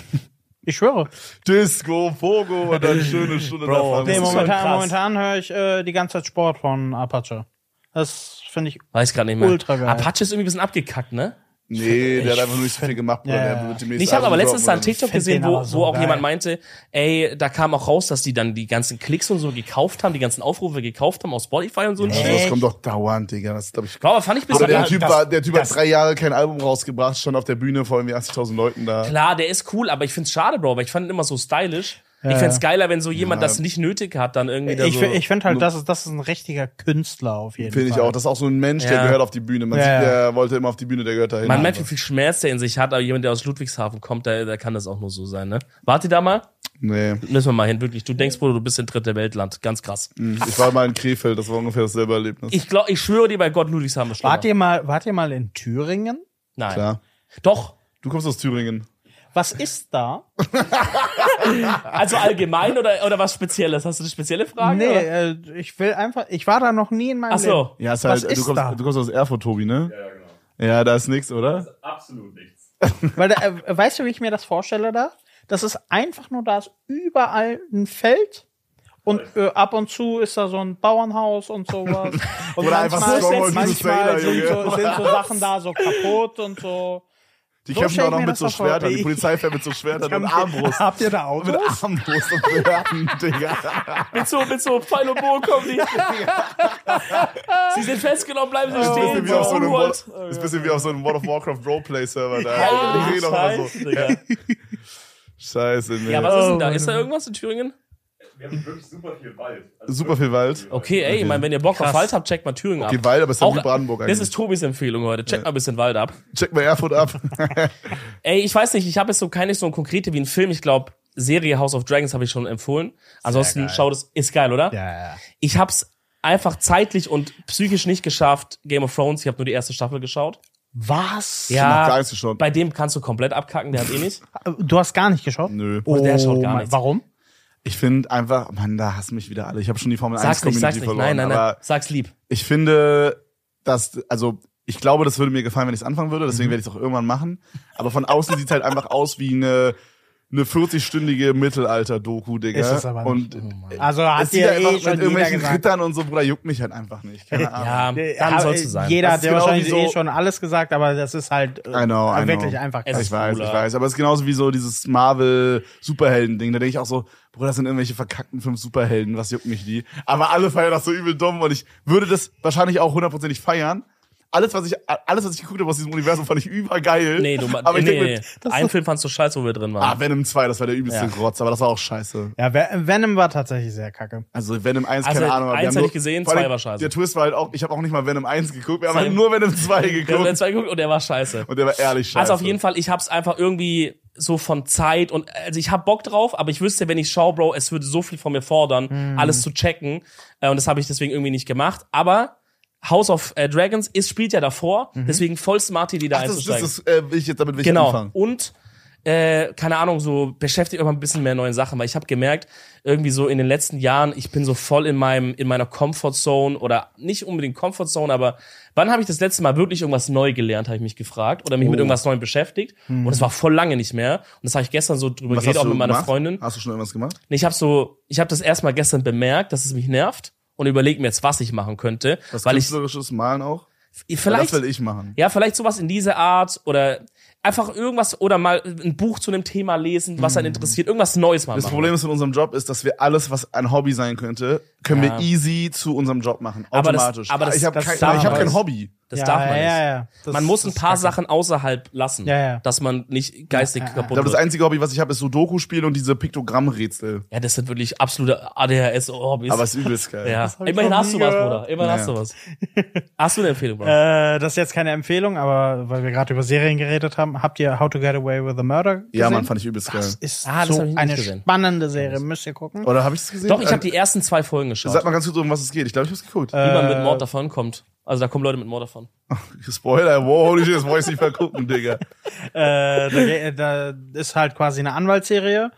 S3: Ich schwöre.
S1: Disco, Pogo und dann schöne Stunde
S2: Bro,
S1: davon.
S2: das
S3: Nee,
S2: ist schon
S3: momentan,
S2: krass.
S3: momentan höre ich äh, die ganze Zeit Sport von Apache. Das finde ich
S2: Weiß gerade nicht mehr.
S3: Ultra geil.
S2: Apache ist irgendwie ein bisschen abgekackt, ne?
S1: Nee, der hat einfach nur nicht so viel gemacht, Bruder.
S3: Ja,
S1: Der
S3: ja.
S1: wird demnächst
S2: Ich habe aber
S1: Album
S2: letztens da einen
S1: droppen
S2: TikTok
S3: find
S2: gesehen,
S3: den
S2: wo,
S3: aber so
S2: wo auch
S3: geil.
S2: jemand meinte, ey, da kam auch raus, dass die dann die ganzen Klicks und so gekauft haben, die ganzen Aufrufe gekauft haben auf Spotify und so ein
S1: oder so.
S2: Shit.
S1: Das kommt doch dauernd, Digga. Das ist, glaub ich.
S2: Bro, aber fand ich
S1: Oder
S2: bisschen
S1: der
S2: ja,
S1: Typ
S2: das-
S1: war, der Typ
S2: das-
S1: hat drei Jahre kein Album rausgebracht, schon auf der Bühne vor irgendwie achtzigtausend Leuten da.
S2: Klar, der ist cool, aber ich find's schade, Bro, weil ich fand ihn immer so stylisch.
S3: Ja,
S2: ich find's
S3: ja.
S2: geiler, wenn so jemand
S1: Ja.
S2: das nicht nötig hat, dann irgendwie da
S3: Ich,
S2: so.
S3: fi- ich finde halt, das ist, das ist ein richtiger Künstler auf jeden
S1: Finde ich
S3: Fall.
S1: auch. Das ist auch so ein Mensch, der
S2: Ja.
S1: gehört auf die Bühne. Man
S3: Ja,
S1: sieht,
S3: ja.
S1: der wollte immer auf die Bühne, der gehört dahin.
S2: Man merkt, wie viel Schmerz der in sich hat, aber jemand, der aus Ludwigshafen kommt, der, der kann das auch nur so sein, ne? Warte da mal.
S1: Nee.
S2: Müssen wir mal hin, wirklich. Du denkst, Bruder, du bist in dritte Weltland. Ganz krass.
S1: Ich war mal in Krefeld, das war ungefähr dasselbe Erlebnis.
S2: Ich glaub, ich schwöre dir bei Gott, Ludwigshafen ist schlimmer.
S3: Wart ihr mal, wart ihr mal in Thüringen?
S2: Nein.
S1: Klar.
S2: Doch.
S1: Du kommst aus Thüringen.
S3: Was ist da?
S2: Also allgemein oder, oder was Spezielles? Hast du eine spezielle Frage?
S3: Nee,
S2: oder?
S3: äh, ich will einfach, ich war da noch nie in meinem
S2: Ach so.
S3: Leben.
S1: Ja, ist
S3: Was
S1: halt,
S3: ist
S1: du, kommst,
S3: da?
S1: du kommst aus Erfurt, Tobi, ne? Ja, genau. Ja, da ist nix, oder?
S4: Absolut nichts.
S3: Weil da, äh, weißt du, wie ich mir das vorstelle da? Das ist einfach nur, da ist überall ein Feld und äh, ab und zu ist da so ein Bauernhaus und sowas. Und
S1: Oder einfach
S3: manchmal,
S1: Stronghold
S3: manchmal
S1: Crusader,
S3: sind,
S1: Junge.
S3: so, sind so Sachen da so kaputt und so.
S1: Die
S3: So
S1: kämpfen
S3: stell
S1: auch
S3: ich
S1: noch
S3: mir
S1: mit
S3: das
S1: so
S3: doch vor.
S1: Schwertern. Die
S3: Ich-
S1: Polizei fährt mit so Schwertern und
S3: Habt ihr-
S1: Armbrust.
S3: Habt ihr da Autos?
S1: Mit Armbrust und Schwertern, Digga.
S2: Mit so, mit so Pfeil und Bogen kommen die. Sie sind festgenommen, bleiben Sie
S1: Das ist ein
S2: stehen.
S1: bisschen wie auf so einem
S2: Unhold.
S1: World- das ist ein bisschen wie auf so einem World of Warcraft Roleplay-Server da.
S2: Ja,
S1: Die reden doch immer so.
S2: Scheiße, Digga.
S1: Scheiße, ne.
S2: Ja, was ist denn da?
S3: Oh,
S2: Ist da irgendwas in Thüringen?
S4: Wir haben wirklich super viel Wald. Also
S1: Super viel Wald.
S2: Okay, ey, ich meine, wenn ihr Bock auf Wald habt, checkt mal Thüringen ab.
S1: Okay, Wald, aber es ist ja
S2: Auch-
S1: wie Brandenburg eigentlich.
S2: Das ist Tobis Empfehlung heute. Checkt mal ein bisschen Wald ab.
S1: Check mal Erfurt ab.
S2: Ey, ich weiß nicht, ich habe jetzt so keine so ein konkrete wie ein Film. Ich glaube, Serie House of Dragons habe ich schon empfohlen. Ansonsten
S3: geil.
S2: schaut es, ist geil, oder?
S3: Ja, ja.
S2: Ich hab's einfach zeitlich und psychisch nicht geschafft. Game of Thrones, ich habe nur die erste Staffel geschaut.
S3: Was?
S1: noch gar
S2: Ja,
S1: nichts geschaut.
S2: bei dem kannst du komplett abkacken, der hat eh nicht.
S3: Du hast gar nicht geschaut?
S1: Nö.
S2: Oh, der schaut gar
S3: mein-
S2: nichts.
S3: Warum?
S1: Ich finde einfach, Mann, da hassen mich wieder alle. Ich habe schon die Formel
S2: Sag's nicht,
S1: eins
S2: sag's
S1: Community
S2: nicht.
S1: verloren.
S2: Nein, nein, nein.
S1: Aber
S2: Sag's lieb.
S1: ich finde, dass, also, ich glaube, das würde mir gefallen, wenn ich es anfangen würde. Deswegen werde ich es auch irgendwann machen. Aber von außen sieht es halt einfach aus wie eine, eine vierzig-stündige Mittelalter-Doku, Digga.
S3: Ist es aber nicht.
S1: Und
S3: Also hat
S1: es sieht
S3: dir
S1: einfach
S3: eh
S1: mit
S3: schon jeder
S1: irgendwelchen
S3: gesagt.
S1: Rittern und so, Bruder, juckt mich halt einfach nicht. Keine Ahnung.
S2: Ja, dann
S3: Ja,
S2: soll's so sein.
S3: Jeder
S1: Das
S3: hat
S1: ist
S3: dir
S1: genau
S3: wahrscheinlich
S1: wie so-
S3: eh schon alles gesagt, aber das ist halt äh,
S1: I know, I know.
S3: wirklich einfach
S2: Es
S3: krass.
S1: Ich weiß,
S2: cooler.
S1: ich weiß. Aber es ist genauso wie so dieses Marvel-Superhelden-Ding. Da denke ich auch so, Bruder, das sind irgendwelche verkackten fünf Superhelden, was juckt mich die? Aber alle feiern das so übel dumm und ich würde das wahrscheinlich auch hundertprozentig feiern. Alles, was ich, alles, was ich geguckt habe aus diesem Universum, fand ich übergeil.
S2: Nee, du ma-
S1: aber ich
S2: nee,
S1: denk
S2: nee,
S1: mir,
S2: nee. Einen Film fandst du scheiße, wo wir drin
S1: ah,
S2: waren.
S1: Venom zwei, das war der übelste
S2: Ja.
S1: Rotz, aber das war auch scheiße.
S3: Ja, Ven- Venom war tatsächlich sehr kacke.
S1: Also Venom eins,
S2: Also,
S1: keine Ahnung. aber wir
S2: eins
S1: haben
S2: hab
S1: nur-
S2: ich gesehen,
S1: vor allem,
S2: zwei war scheiße.
S1: Der Twist war halt auch, ich habe auch nicht mal Venom eins geguckt, wir haben
S2: Same.
S1: halt nur Venom zwei
S2: Wir haben
S1: geguckt.
S2: den zwei geguckt und der war scheiße.
S1: Und der war ehrlich scheiße.
S2: Also auf jeden Fall, ich hab's einfach irgendwie so von Zeit und also ich hab Bock drauf, aber ich wüsste, wenn ich schaue, Bro, es würde so viel von mir fordern, alles zu checken. Äh, und das habe ich deswegen irgendwie nicht gemacht. Aber House of äh, Dragons ist, spielt ja davor, deswegen voll smart, die da
S1: Ach, das,
S2: einzusteigen.
S1: das, das äh, will ich jetzt, damit will ich
S2: Genau.
S1: anfangen.
S2: Und äh, keine Ahnung, so beschäftigt euch mal ein bisschen mehr neuen Sachen, weil ich habe gemerkt, irgendwie so in den letzten Jahren, ich bin so voll in meinem in meiner Comfortzone oder nicht unbedingt Comfortzone, aber wann habe ich das letzte Mal wirklich irgendwas neu gelernt, habe ich mich gefragt oder mich
S1: Oh.
S2: mit irgendwas Neuem beschäftigt und das war voll lange nicht mehr und das habe ich gestern so drüber
S1: Was
S2: geredet
S1: hast
S2: auch
S1: du
S2: mit meiner
S1: gemacht?
S2: Freundin.
S1: Hast du schon irgendwas gemacht?
S2: Nee, ich habe so ich habe das erstmal gestern bemerkt, dass es mich nervt und überlege mir jetzt, was ich machen könnte,
S1: Was
S2: weil ich
S1: künstlerisches Malen auch? Weil
S2: vielleicht
S1: das will ich machen.
S2: ja, vielleicht sowas in diese Art oder einfach irgendwas oder mal ein Buch zu einem Thema lesen, was einen interessiert, irgendwas Neues mal
S1: Das
S2: machen.
S1: Problem ist in unserem Job ist, dass wir alles, was ein Hobby sein könnte, können
S2: Ja.
S1: wir easy zu unserem Job machen.
S2: Aber das-
S1: Automatisch.
S2: aber das-
S1: ich habe
S2: das
S1: kein,
S2: darf
S1: ich hab
S2: man
S1: kein
S2: nicht.
S1: Hobby.
S2: Das
S3: ja,
S2: darf man
S3: ja,
S2: nicht.
S3: Ja, ja. Das,
S2: Man muss
S3: das
S2: ein
S3: ist
S2: paar
S3: kacke.
S2: Sachen außerhalb lassen,
S3: Ja, ja.
S2: dass man nicht geistig
S3: Ja, ja, ja.
S1: Ich
S2: kaputt
S1: glaube, das
S2: wird.
S1: einzige Hobby, was ich habe, ist Sudoku-Spiel und diese Piktogrammrätsel.
S2: Ja, das sind wirklich absolute A D H S-Hobbys.
S1: Aber es ist übelst geil.
S2: ja.
S3: hab ich
S2: Immerhin
S3: noch
S2: hast du
S3: nie
S2: was,
S3: gehört.
S2: Bruder. Immerhin
S1: Ja,
S2: hast du
S1: ja.
S2: was. Hast du eine Empfehlung, Bro?
S3: Äh, das ist jetzt keine Empfehlung, aber weil wir gerade über Serien geredet haben, habt ihr How to Get Away with a Murder gesehen?
S1: Ja, Mann, fand ich übelst geil.
S3: Das ist
S2: Ah, das
S3: so
S2: hab ich nicht
S3: eine
S2: gesehen.
S3: spannende Serie, müsst ihr gucken.
S1: Oder habe ich es gesehen?
S2: Doch, ich habe
S1: Äh,
S2: die ersten zwei Folgen geschaut.
S1: Sag mal ganz kurz, um was es geht. Ich glaube, ich habe es geguckt.
S2: wie man mit
S3: Äh,
S2: Mord davon kommt. Also da kommen Leute mit Mord davon.
S1: Spoiler, wow, holy shit, das wollte ich nicht mehr gucken, Digga.
S3: Äh, da, ge- da ist halt quasi eine Anwaltsserie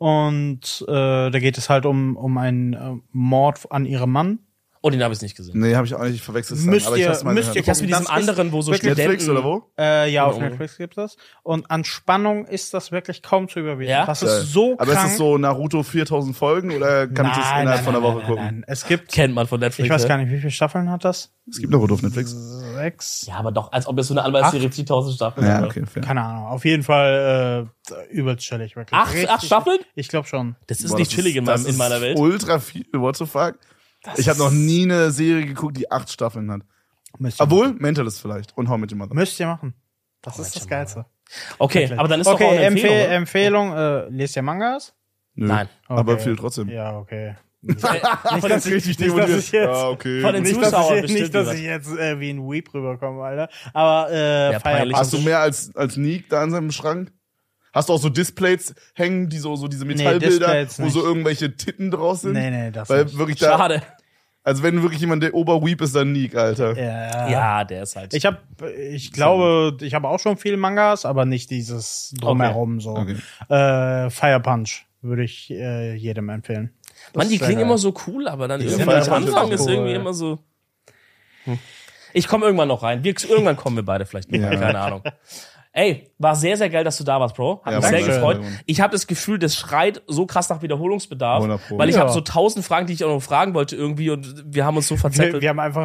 S3: und äh, da geht es halt um um einen äh, Mord an ihrem Mann.
S2: Oh, den habe ich nicht gesehen.
S1: Nee, habe ich auch nicht verwechselt.
S3: Müsst
S1: aber ich
S3: ihr-
S1: hab's mal
S3: müsst
S1: gehört.
S3: ihr
S2: Ich hab's mit
S3: Das
S2: diesem
S3: ist
S2: anderen, wo so
S3: wirklich
S1: Netflix
S2: Studenten...
S1: oder wo?
S3: Äh, ja, auf
S2: Genau.
S3: Netflix gibt es. Und an Spannung ist das wirklich kaum zu überbieten.
S2: Ja?
S3: Das
S1: Geil.
S3: ist so
S1: Aber
S3: krank.
S1: ist es so Naruto viertausend Folgen oder kann ich das
S3: Nein,
S1: innerhalb
S3: nein,
S1: von einer
S3: nein,
S1: Woche
S3: nein,
S1: gucken?
S3: nein, nein. Es gibt,
S2: Kennt man von Netflix.
S3: ich weiß
S2: ne?
S3: gar nicht, wie viele Staffeln hat das?
S1: Es gibt Naruto auf Netflix.
S3: Sechs?
S2: Ja, aber doch, als ob es so eine Anwaltsserie zehntausend Staffeln
S1: Ja,
S2: wäre.
S1: okay, fair.
S3: Keine Ahnung. Auf jeden Fall äh, übelst chillig, wirklich.
S2: Acht,
S3: Richtig-
S2: acht Staffeln?
S3: Ich glaube schon.
S2: Das ist
S1: Boah,
S2: nicht
S1: das
S2: chillig in, meinem,
S1: das
S2: in meiner
S1: ist
S2: Welt.
S1: Ultra viel, what the fuck? Ich habe noch nie eine Serie geguckt, die acht Staffeln hat.
S3: Müsst ihr,
S1: Obwohl, Mentalist vielleicht und How I Met Your Mother.
S3: müsst ihr machen. Das ist das Geilste.
S2: Okay, aber dann ist doch auch
S3: Okay,
S2: eine Empfehlung.
S3: Empfehl
S2: oder?
S3: Empfehlung, äh, lest ihr Mangas?
S1: Nö.
S2: Nein.
S1: Aber
S3: Okay.
S1: viel trotzdem.
S3: Ja, okay.
S2: Von
S3: dass
S2: den-
S3: ich- nicht, dass
S1: demotiviert.
S3: ich jetzt-
S1: Ja, okay.
S2: Von den
S3: Nicht, dass
S2: Zuschauern
S3: ich,
S2: bestimmt
S3: nicht, dass
S2: jemand.
S3: ich jetzt äh, wie ein Weep rüberkomme, Alter. Aber äh,
S2: Ja,
S3: Fire
S2: peinlich.
S1: Hast du
S3: Punch.
S1: mehr als, als Nick da an seinem Schrank? Hast du auch so Displays hängen, die so, so diese Metallbilder,
S3: Displays
S1: wo so
S3: nicht.
S1: irgendwelche Titten draus sind?
S3: Nee, nee, das
S1: Weil
S3: nicht.
S1: wirklich da,
S2: Schade.
S1: also wenn wirklich jemand der Oberweep ist, dann Nick, Alter.
S3: Ja.
S2: Ja, der ist halt.
S3: Ich habe, ich glaube, ich habe auch schon viel Mangas, aber nicht dieses drumherum so.
S1: Okay.
S3: Äh, Fire Punch würde ich äh, jedem empfehlen. Das
S2: Mann, die
S3: ist sehr
S2: klingen
S3: geil.
S2: immer so cool, aber dann
S1: sind
S2: irgendwann
S1: halt
S2: am Anfang
S3: auch
S2: ist
S3: cool.
S2: irgendwie immer so. Hm. Ich komme irgendwann noch rein. Wir, irgendwann kommen wir beide vielleicht noch
S1: Ja.
S2: rein, keine Ahnung. Ey, war sehr, sehr geil, dass du da warst, Bro. Hat
S1: Ja,
S2: mich sehr
S3: danke.
S2: gefreut. Ich habe das Gefühl, das schreit so krass nach Wiederholungsbedarf,
S1: hundert Pro.
S2: weil ich
S3: Ja.
S2: habe so tausend Fragen, die ich auch noch fragen wollte irgendwie und wir haben uns so
S3: Wir,
S2: verzettelt.
S3: wir haben einfach nur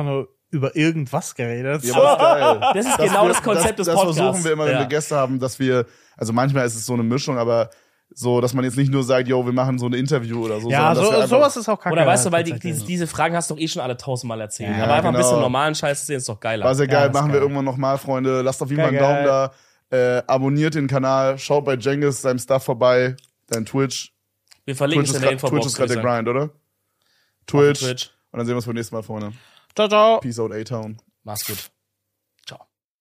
S3: über irgendwas geredet.
S1: Ja, aber ist geil.
S2: Das ist
S1: Dass
S2: genau
S1: wir-
S2: das Konzept
S1: das,
S2: des
S1: das
S2: Podcasts.
S1: Das versuchen wir immer, wenn
S2: Ja.
S1: wir Gäste haben, dass wir, also manchmal ist es so eine Mischung, aber so, dass man jetzt nicht nur sagt, yo, wir machen so ein Interview oder so.
S3: Ja,
S1: sondern dass wir
S3: so,
S1: einfach-
S3: sowas ist auch kacke.
S2: Oder weißt du, weil die,
S3: tatsächlich.
S2: diese, diese Fragen hast du doch eh schon alle tausendmal erzählt.
S3: Ja,
S2: aber einfach ein
S1: genau.
S2: bisschen normalen Scheiß zu sehen, ist doch geiler.
S1: War sehr geil,
S3: Ja, das ist
S1: machen wir
S3: geil.
S1: irgendwann nochmal, Freunde. Lasst auf jeden Fall einen
S3: Geil,
S1: Daumen da. Äh, abonniert den Kanal, schaut bei Jengis seinem Stuff vorbei, dein Twitch.
S2: Wir verlinken
S1: Twitch
S2: es
S1: ist,
S2: in der
S1: grad,
S2: Infobox.
S1: Twitch ist gerade der
S2: würde ich
S1: Grind, oder?
S2: sagen.
S1: Twitch.
S2: Twitch.
S1: Und dann sehen wir uns beim nächsten Mal, Freunde.
S3: Ciao, ciao.
S1: Peace out, A-Town.
S2: Mach's gut.